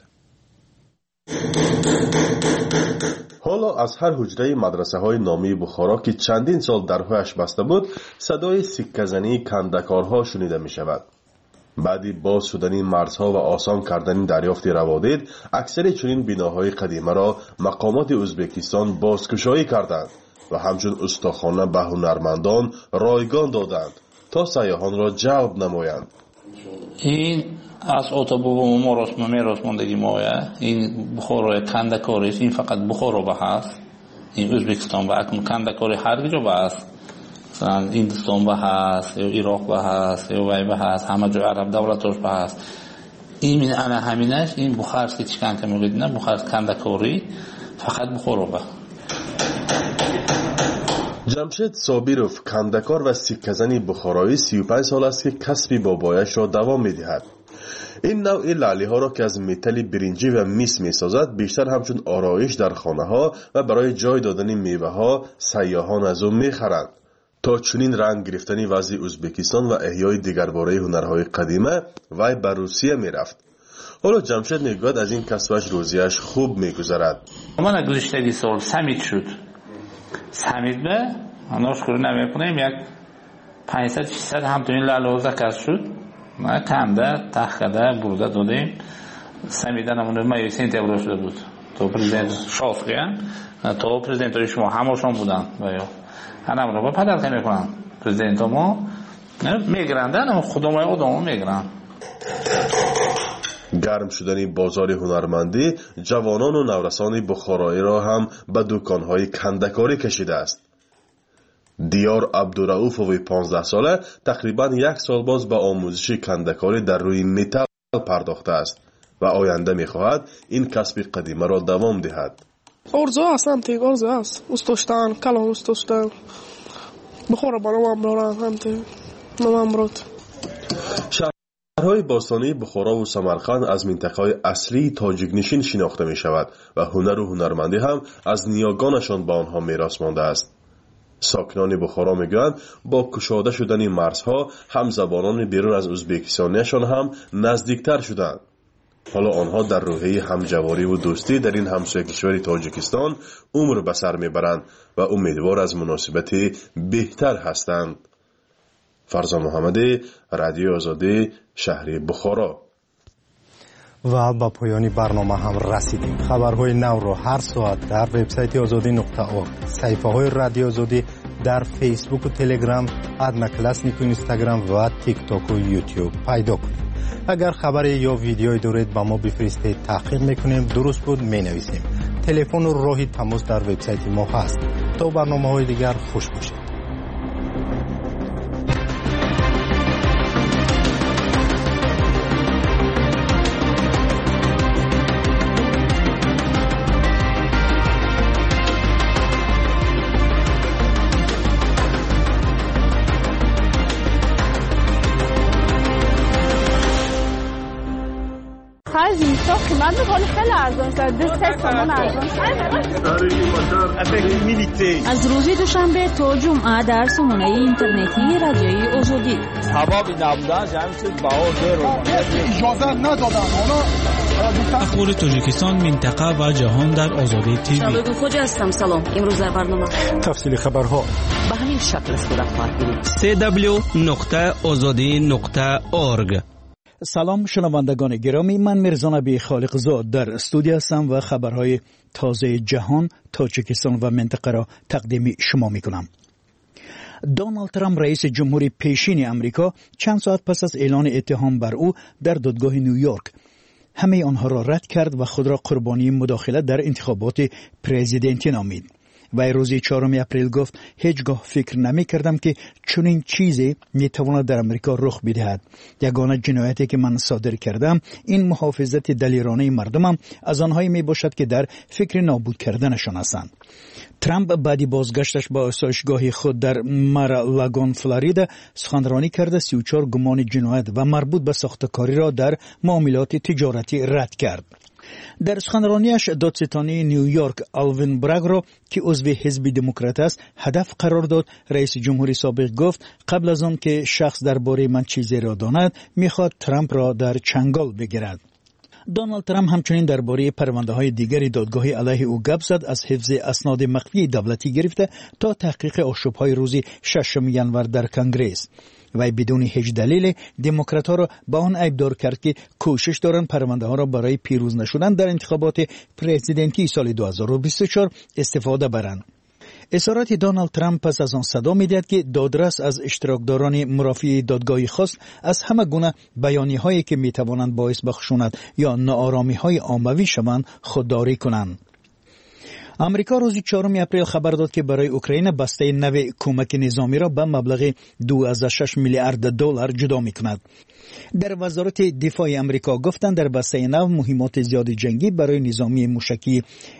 Speaker 14: حالا از هر حجره مدرسه های نامی بخارا که چندین سال درهایش بسته بود صدای سکه‌زنی کندکارها شنیده می شود. بعدی باز شدن مرزها و آسان کردن دریافت روادید اکثر چنین بناهای قدیمه را مقامات ازبکستان بازگشایی کردند و همچون استاخانه به هنرمندان رایگان دادند تا سیاحان را جلب نمایند.
Speaker 16: این از اتوبوم میراث ماندگی مایه. این بخارای کندکاری است. این فقط بخارا به هست. این ازبکستان و اکنون کندکاری هر جا به هست. مثلا هندوستان به هست یا عراق به هست یا وی به هست، همه جای عرب دولتاش به هست. این انا همینش این بخار که چیکار که میگید نه بخار کندکاری فقط بخارا به.
Speaker 14: جمشید صابیروف کندکار و سکه‌زنی بخارایی 35 سال است که کسب بابایش را دوام می‌دهد. این نوع لعلی ها را که از متل برنجی و میس می سازد بیشتر همچون آرایش در خانه ها و برای جای دادن میوه ها سیاحان از او می خرند. تا چنین رنگ گرفتن وضع ازبکستان و احیای دیگرباره هنرهای قدیمه وی به روسیه می رفت. حالا جمشید میگوید از این کسبش روزیش خوب می گذرد.
Speaker 16: من گذشته سال سمیت شد. سمیت به ناشکر نمی کنیم یک 500-600 همتونین لعله زکست شد. ما کنده تخته برده دادیم سمیدن همون ما یکسین تبرو شده بود تو پرزیدنت شافقیان تو پرزیدنت شما همشون بودن و یا همون رو با پدر که میکنن پرزیدنت ما میگرندن اما خودمای آدم میگرن.
Speaker 14: گرم شدن بازار هنرمندی جوانان و نورسان بخارایی را هم به دکانهای کندکاری کشیده است. دیار عبدالرؤوف 15 ساله تقریبا 1 سال باز به آموزش کندکاری در روی متل پرداخته است و آینده می‌خواهد این کسب قدیمه را دوام دهد.
Speaker 18: آرزو هستم تیگ آرزو است استاشتن کلام استاشتن بخوره برام دارم هم تیگ نمامرد.
Speaker 14: شهرهای باستانی بخارا و سمرقند از منطقه‌های اصلی تاجیک نشین شناخته می‌شود و هنر و هنرمندی هم از نیاگانشان به آنها میراث مانده است. ساکنان بخارا میگویند با کشاده شدن مرزها هم زبانان بیرون از ازبکستانیشان هم نزدیکتر شدند. حالا آنها در روحیه همجواری و دوستی در این همسایه کشور تاجیکستان عمر به سر میبرند و امیدوار از مناسبتی بهتر هستند. فرزان محمدی، رادیو آزادی، شهر بخارا.
Speaker 1: و با پایان برنامه هم رسیدیم. خبرهای نو را هر ساعت در وبسایت azadi.org، صفحه های رادیو آزادی در فیسبوک و تلگرام، ادنکلاسنیک و اینستاگرام و تیک تاک و یوتیوب پیدا کنید. اگر خبری یا ویدیویی دارید با ما بفرستید تحقیق میکنیم، درست بود مینویسیم. تلفن و راه تماس در وبسایت ما هست. تا برنامه‌های دیگر خوش باشید.
Speaker 24: Razim
Speaker 15: قیمت میکنه خیلی ارزان شد 2 تومان ارزان شد.
Speaker 4: از روز دوشنبه تا جمعه در سامانه اینترنتی رادیوی آزادی
Speaker 20: سبب نبودن همین چیز بهادر رو
Speaker 22: اجازه ندادن
Speaker 24: اخبار تاجیکستان منطقه و جهان در آزادی تیوی.
Speaker 4: شباب خوجا هستم. سلام. امروز در برنامه
Speaker 19: تفصیل خبرها
Speaker 4: به همین شکل صورت خواهد بود.
Speaker 2: www.azadi.org. سلام شنوندگان گرامی، من میرزا نبی خالق زاد در استودیو هستم و خبرهای تازه جهان، تاجیکستان و منطقه را تقدیم شما میکنم. دونالد ترامپ رئیس جمهوری پیشین امریکا چند ساعت پس از اعلان اتهام بر او در دادگاه نیویورک همه آنها را رد کرد و خود را قربانی مداخله در انتخابات پرزیدنتی نامید. و روز 4 اپریل گفت هیچگاه فکر نمی کردم که چنین چیزی می تواند در امریکا رخ بدهد. یگانه جنایتی که من صادر کردم این محافظت دلیرانه مردمم از آنهایی می باشد که در فکر نابود کردنشان هستند. ترامپ بعدی بازگشتش با آسایشگاه خود در مار-ا-لاگون فلوریدا سخنرانی کرده 34 گمان جنایت و مربوط به ساختکاری را در معاملات تجارتی رد کرد. در سخنرانیش دادستانی نیویورک آلوین براگ را که عضو حزب دموکرات است هدف قرار داد. رئیس جمهوری سابق گفت قبل از آن که شخص درباره من چیزی را داند میخواد ترامپ را در چنگال بگیرد. دونالد ترامپ همچنین درباره پرونده‌های دیگری دادگاهی علیه او گپ زد، از حفظ اسناد مخفی دولتی گرفته تا تحقیق آشوب‌های روز 6 ژانویه در کنگره. و بدون هیچ دلیل دموکرات‌ها را با آن عیبدار کرد که کوشش دارند پرونده‌ها را برای پیروز نشدن در انتخابات پرزیدنتی سال 2024 استفاده برند. اظهارات دونالد ترامپ پس از آن صدا می‌دهد که دادرس از اشتراکداران مرافعه دادگاهی خواست از همه گونه بیانیه‌هایی که می‌توانند باعث بخشونت یا ناآرامی‌های عاموی شوند خودداری کنند. امریکا روز 4 اپریل خبر داد که برای اوکراین بسته نو کمک نظامی را به مبلغ 2.6 میلیارد دلار جدا می‌کند. در وزارت دفاع امریکا گفتند در بسته نو مهمات زیاد جنگی برای نظامی موشکی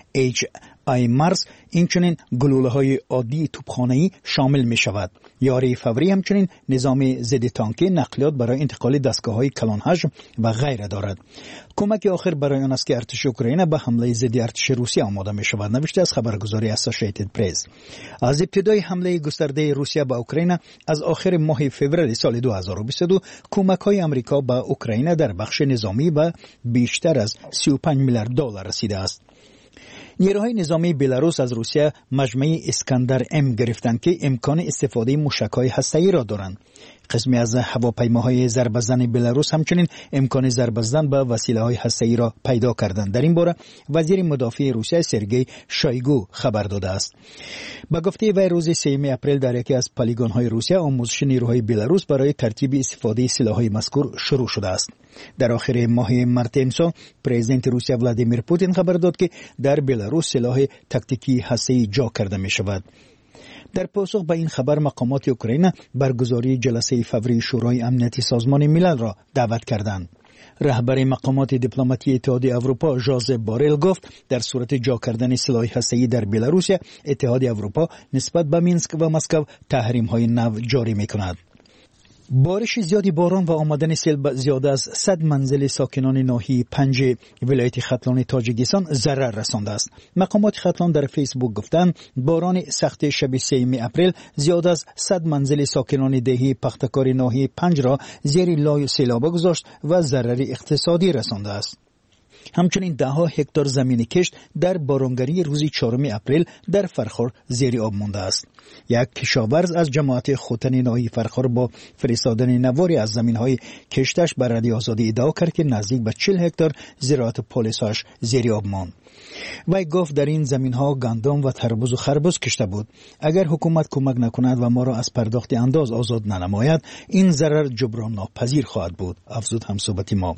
Speaker 2: HIMARS اینچنین گلوله‌های عادی توپخانه‌ای شامل می‌شود. یاری فوری همچنین نظام ضد تانکی نقلیات برای انتقال دستگاه‌های کلان حجم و غیره دارد. کمک آخر برای آن است که ارتش اوکراین به حمله ضد ارتش روسیه آماده می‌شود، نوشته از خبرگزاری اسوسییتد پرس. از ابتدای حمله گسترده روسیه به اوکراین از آخر ماه فوریه سال 2022 کمک‌های آمریکا به اوکراین در بخش نظامی به بیشتر از 35 میلیارد دلار رسیده است. نیروهای نظامی بلاروس از روسیه مجمع اسکندر ام گرفتند که امکان استفاده موشک‌های هسته‌ای را دارند. قسمی از هواپیماهای ضربه‌زن بلاروس همچنین امکان ضربه‌زن به وسیله‌های هسته‌ای را پیدا کردند. در این باره وزیر مدافع روسیه سرگئی شایگو خبر داده است. با گفته وی روز 3 اپریل در یکی از پلیگون‌های روسیه آموزش نیروهای بلاروس برای ترتیب استفاده سلاح‌های مذکور شروع شده است. در آخر ماه مارس امسال پرزیدنت روسیه ولادیمیر پوتین خبر داد که در بلاروس سلاح تاکتیکی هسته‌ای جا کرده می‌شود. در پاسخ به این خبر مقامات اوکراین برگزاری جلسه فوری شورای امنیتی سازمان ملل را دعوت کردند. رهبر مقامات دیپلماتی اتحادیه اروپا ژوزپ بارل گفت در صورت جا کردن سلاح هسته‌ای در بلاروس اتحادیه اروپا نسبت به مینسک و مسکو تحریم‌های نو جاری می‌کند. بارش زیادی باران و آمدن سیل به زیاد از 100 منزل ساکنان ناحیه 5 ولایت ختلان تاجیکستان ضرر رسانده است. مقامات ختلان در فیسبوک گفتند باران سخت شب 3 اپریل زیاد از 100 منزل ساکنان دهه پختکار ناحیه 5 را زیر لای سیلاب گذاشت و ضرر اقتصادی رسانده است. همچنین 10 هکتار زمین کشت در بارانگری روز 4 اپریل در فرخار زیر آب مانده است. یک کشاورز از جماعت خوتن ناحیه فرخار با فرستادن نواری از زمین‌های کشتش بر رادیو آزادی ادعا کرد که نزدیک به 40 هکتار زراعت پولیساش زیر آب ماند. وی گفت در این زمین‌ها گندم و تربوز و خربوز کشته بود. اگر حکومت کمک نکند و ما را از پرداخت انداز آزاد ننماید این ضرر جبران ناپذیر خواهد بود، افزود همصحبت ما.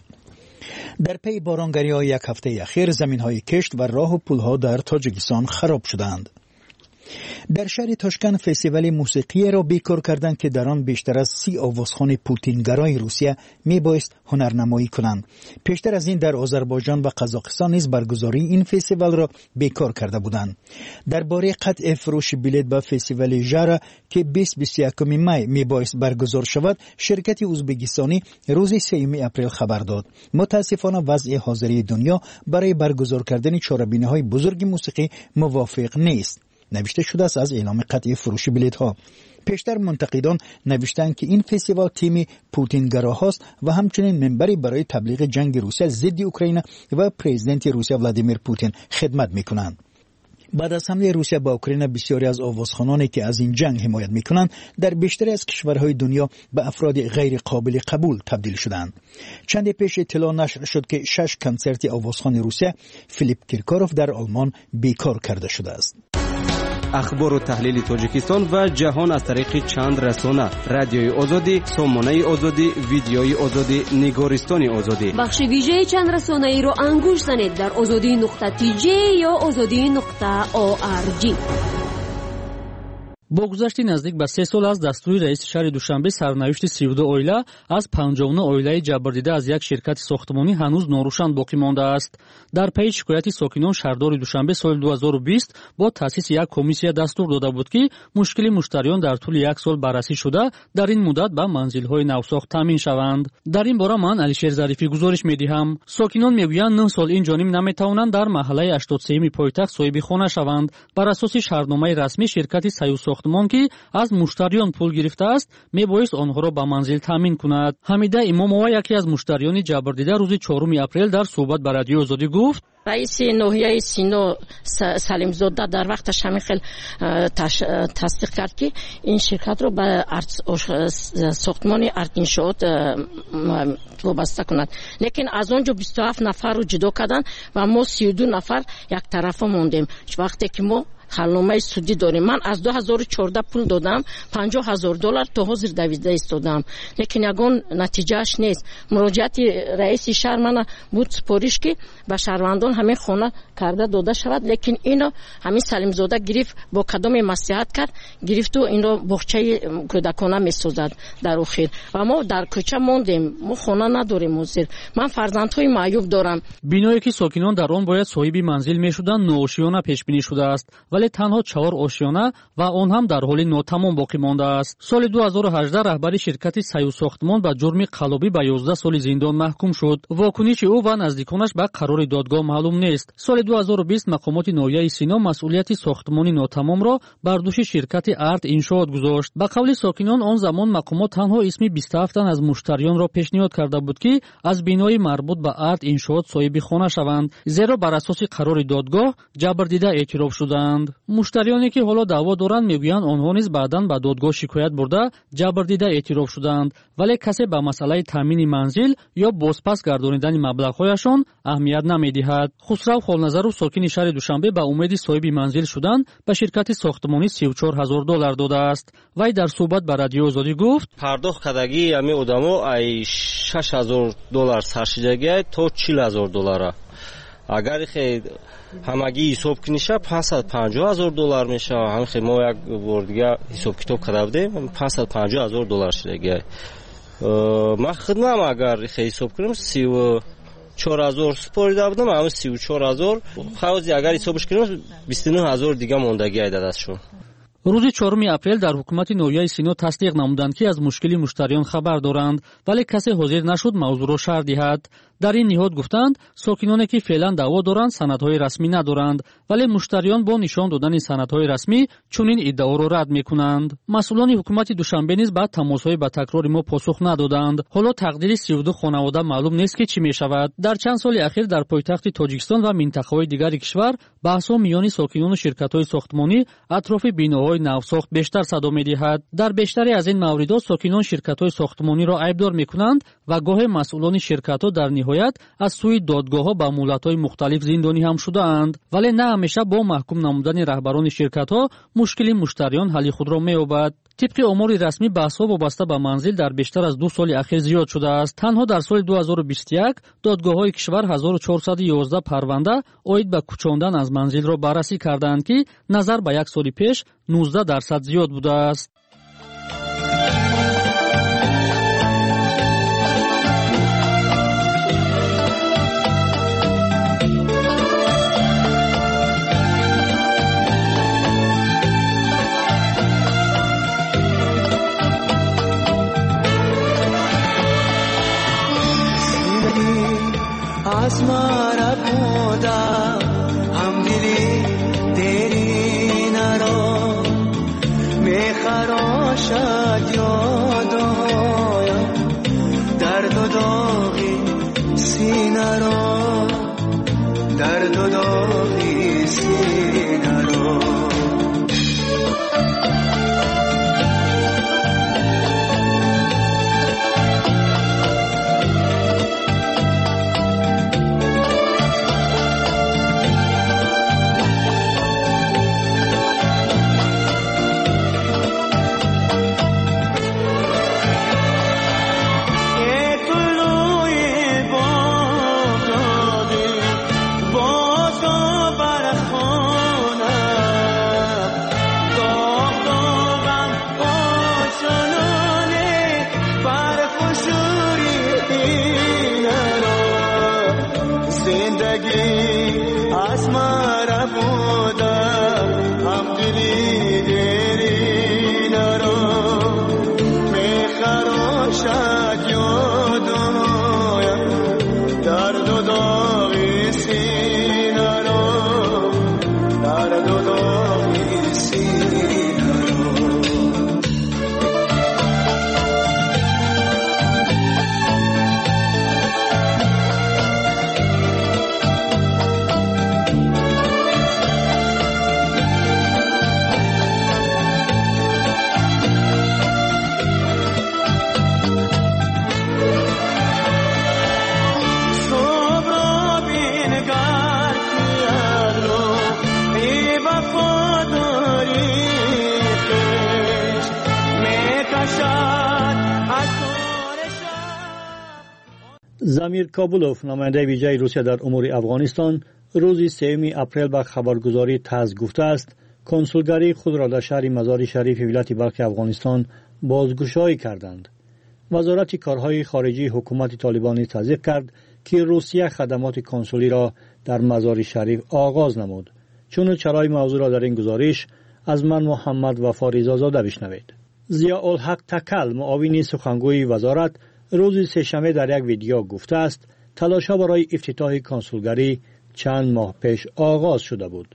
Speaker 2: در پی بارانگری‌های یک هفته اخیر زمین‌های کشت و راه و پل‌ها در تاجیکستان خراب شدند. در شهر تاشکند فستیوال موسیقی را بیکار کردند که در آن بیشتر از 30 آوازخوان پوتینگرای روسیه میبایست هنرنمایی کنند. پیشتر از این در آذربایجان و قزاقستان نیز برگزاری این فستیوال را بیکار کرده بودند. درباره قطع فروش بلیط به فستیوال ژارا که 20-21 می میبایست برگزار شود، شرکت ازبکستانی روز 3 اپریل خبر داد. متاسفانه وضع حاضری دنیا برای برگزار کردن چهاربینی‌های بزرگ موسیقی موافق نیست. نوشته شده است از اعلام قطع فروش بلیط ها. پیشتر منتقدان نوشتند که این فستیوال تیم پوتینگراهاست و همچنین منبری برای تبلیغ جنگ روسیه ضد اوکراین و پرزیدنت روسیه ولادیمیر پوتین خدمت میکنند. بعد از حمله روسیه به اوکراین، بسیاری از آوازخوانانی که از این جنگ حمایت میکنند در بیشتری از کشورهای دنیا به افراد غیر قابل قبول تبدیل شدند. چند پیش اطلاع نشر شد که 6 کنسرت آوازخوان روسیه فیلیپ کیرکاروف در آلمان بیکار کرده شده است.
Speaker 7: اخبار و تحلیل تاجیکستان و جهان از طریق چند رسانه: رادیوی آزادی، سامانه آزادی، ویدیوی آزادی، نگارستان آزادی.
Speaker 4: بخش ویژه چند رسانه ای رو انگوش زنید در azadi.tj یا azadi.org.
Speaker 5: با گذشت نزدیک به 3 سال از دستور رئیس شهر دوشنبه، سرنوشت 32 oila از 59 oilای جبردیده از یک شرکت ساختمانی هنوز ناروشن باقی مانده است. در پی شکایت ساکنان، شهردار دوشنبه سال 2020 با تأسیس یک کمیسیون دستور داده بود که مشکل مشتریان در طول 1 سال بررسی شده در این مدت به منزل‌های نوساخت تامین شوند. در این باره من علیشیر ظریفی گزارش می‌دهم. ساکنان میگویند 9 سال این جانب نمی‌توانند در محله 83 پایتخت صاحب خانه شوند. بر اساس شهرنامه رسمی شرکت سایو ساختمان که از مشتریان پول گرفته است، میبایست آنها را به منزل تامین کند. حمیده امامова یکی از مشتریان جبردیده روز 4 اپریل در صحبت با رادیو آزادی گفت:
Speaker 9: رئیس ناحیه سینو سلیم زاده در وقتش همین خیلی تصدیق کرد که این شرکت رو به ساختمان ارتینشات وابسته کند، لیکن از اونجا 27 نفر رو جدا کردن و ما 32 نفر یک طرف موندیم. وقتی که ما حلنامه سودی داریم، من از 2014 پول دادم، $50,000 تا حاضر دویده ایستادم، لیکن یگان نتیجهش نیست. مراجعت رئیس شهر من بود سپارش که به شهروندان همین خانه کرده داده شود، لیکن اینو همین سلیم زاده گرفت، با کدام مصلحت کرد گرفت و این رو باغچه کودکانه میسازد در اخیر و ما در کوچه ماندیم، ما خانه نداریم حاضر. من فرزندهای معیوب دارم.
Speaker 5: بینایی که ساکنان در آن باید صاحب منزل میشدند نوآشیانه پیش بینی شده است، ولی تنها 4 آشیانه و آن هم در حال ناتمام باقی مانده است. سال 2018 رهبری شرکت سایو ساختمان به جرم قلابی به 11 سال زندان محکوم شد. واکنش او و نزدیکانش به قرار دادگاه معلوم نیست. سال 2020 مقامات ناحیه سینا مسئولیت ساختمان ناتمام را بر دوش شرکت ارت انشاءات گذاشت. به قول ساکنان آن زمان مقامات تنها اسم 27 تن از مشتریان را پیشنهاد کرده بود که از بینای مربوط به ارت انشاءات صاحب خانه شوند، زیرا بر اساس قرار دادگاه جبردیده اعتراف شدند. مشتریانی که حالا دعوا دارند میگویند آنها نیز بعداً به دادگاه شکایت برده جبردیده اعتراف شدند، ولی کسی به مسئله تامین منزل یا بازپس گردانیدن مبلغ‌هایشان اهمیت نمیدهد. خسرو خالنظرو ساکن شهر دوشنبه به امید صاحب منزل شدن به شرکت ساختمانی $34,000 داده است. وی در صحبت با رادیو آزادی گفت:
Speaker 10: پرداخت کردگی امی آدمو ای $6,000 سرشیدگی تا $40,000. اگر خیلی همگی حساب کنیشه $550,000 میشه. هم خیلی ما یک بار دیگه حساب کتاب کردیم $550,000 شده. ما خدمم اگر خیلی حساب کنیم 34,000 سپاریده بودم، همه 34,000 خواهد اگر حسابش کنیم 29,000 دیگه موندگی ایده دستشون.
Speaker 5: روز 4 اپریل در حکومت ناحیه سینا تصدیق نمودند که از مشکل مشتریان خبر دارند، ولی کسی حاضر نشد موضوع را شرح دهد. در این نهاد گفتند ساکنانی که فعلا دعوا دارند سندهای رسمی ندارند، ولی مشتریان با نشان دادن سندهای رسمی چنین ادعا را رد میکنند. مسئولان حکومت دوشنبه نیز بعد تماس‌های با تکرار ما پاسخ ندادند. حالا تقدیر 32 خانواده معلوم نیست که چی میشود. در چند سال اخیر در پایتخت تاجیکستان و منطقه‌های دیگر کشور بحث‌ها میان ساکنان و شرکت‌های ساختمانی اطراف بیناهای نوساخت بیشتر صدا می‌دهد. در بیشتری از این موردها ساکنان شرکت‌های ساختمانی را عیبدار می‌کنند و گاه مسئولان شرکت‌ها در نهایت از سوی دادگاه‌ها با مهلت‌های مختلف زندانی هم شده‌اند، ولی نه همیشه با محکوم نمودن رهبران شرکت‌ها مشکل مشتریان حل خود را می‌یابد. طبق آمار رسمی بحث‌ها وابسته به منزل در بیشتر از 2 سال اخیر زیاد شده است. تنها در سال 2021 دادگاه‌های کشور 1411 پرونده اوید به کوچاندن از منزل را بررسی کردند که نظر به یک سال پیش 19% زیاد بوده است.
Speaker 3: आसमारा बोदा हम दिली तेरी नरो मैं खरोशा यादो दर्द दोगी सीनारो दर्द दोगी सीनारो
Speaker 2: زمیر کابولوف نماینده ویژه روسیه در امور افغانستان روز 3 اپریل به خبرگزاری تاس گفته است کنسولگری خود را در شهر مزار شریف ولایت بلخ افغانستان بازگشایی کردند. وزارت کارهای خارجی حکومت طالبان تصدیق کرد که روسیه خدمات کنسولی را در مزار شریف آغاز نمود. چون چرای موضوع را در این گزارش از من محمد وفا رضازاده بشنوید. ضیاءالحق تکل معاون سخنگوی وزارت روز سه‌شنبه در یک ویدیو گفته است تلاش‌ها برای افتتاح کنسولگری چند ماه پیش آغاز شده بود.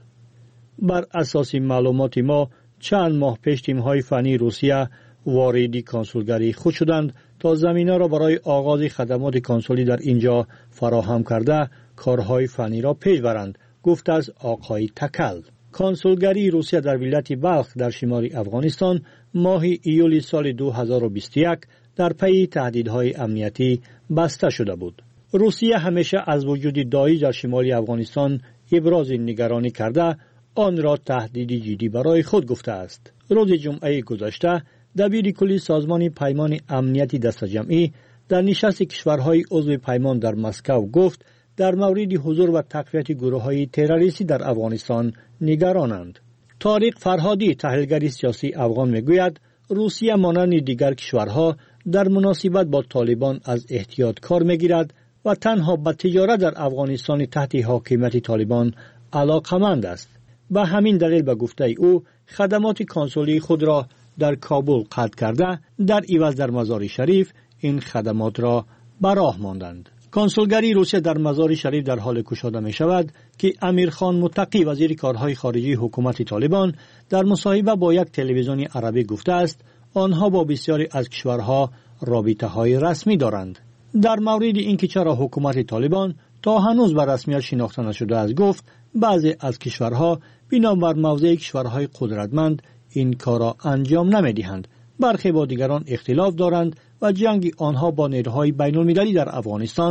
Speaker 2: بر اساس معلومات ما چند ماه پیش تیم‌های فنی روسیه وارد کنسولگری خود شدند تا زمینه را برای آغاز خدمات کنسولی در اینجا فراهم کرده کارهای فنی را پیش برند، گفت از آقای تکل. کنسولگری روسیه در ولایت بلخ در شمال افغانستان ماه ایول سال 2021 در پی تهدیدهای امنیتی بسته شده بود. روسیه همیشه از وجود داعش در شمال افغانستان ابراز نگرانی کرده آن را تهدید جدی برای خود گفته است. روز جمعه گذشته دبیر کلی سازمان پیمان امنیتی دست جمعی در نشست کشورهای عضو پیمان در مسکو گفت در مورد حضور و تقویت گروه‌های تروریستی در افغانستان نگرانند. طارق فرهادی تحلیلگر سیاسی افغان میگوید روسیه مانند دیگر کشورها در مناسبت با طالبان از احتیاط کار میگیرد و تنها به تجارت در افغانستان تحت حاکمیت طالبان علاقمند است. به همین دلیل به گفته او خدمات کنسولی خود را در کابل قطع کرده در عوض در مزار شریف این خدمات را به راه ماندند. کنسولگری روسیه در مزار شریف در حال گشاده می شود که امیرخان متقی وزیر کارهای خارجی حکومت طالبان در مصاحبه با یک تلویزیون عربی گفته است آنها با بسیاری از کشورها رابطه های رسمی دارند. در مورد اینکه چرا حکومت طالبان تا هنوز به رسمیت شناخته نشده است گفت بعضی از کشورها بنابر موضع کشورهای قدرتمند این کار را انجام نمیدهند. برخی با دیگران اختلاف دارند و جنگ آنها با نیروهای بین المللی در افغانستان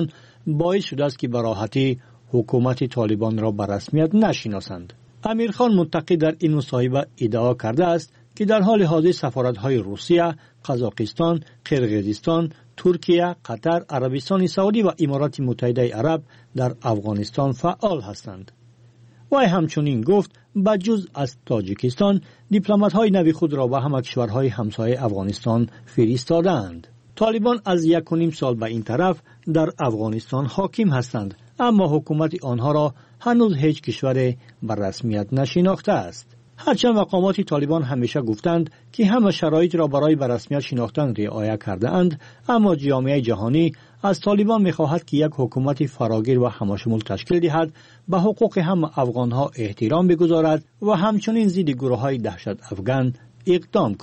Speaker 6: باعث شده است که به راحتی حکومت طالبان را به رسمیت نشناسند. امیرخان منتقد در این مصاحبه ادعا کرده است که در حال حاضر سفارت‌های روسیه، قزاقستان، قرقیزستان، ترکیه، قطر، عربستان سعودی و امارات متحده عرب در افغانستان فعال هستند. وی همچنین گفت بجز از تاجیکستان دیپلمات‌های نوی خود را به همه کشورهای همسایه افغانستان فرستادند. طالبان از 1.5 سال به این طرف در افغانستان حاکم هستند، اما حکومت آنها را هنوز هیچ کشور به رسمیت نشناخته است. هرچند مقامات طالبان همیشه گفتند که همه شرایط را برای به رسمیت شناختن رعایت کرده اند، اما جامعه جهانی از طالبان می‌خواهد که یک حکومت فراگیر و همشمول تشکیل دهد، به حقوق همه افغان‌ها احترام بگذارد و همچنین ضد گروه‌های دهشت افغان اقدام کند.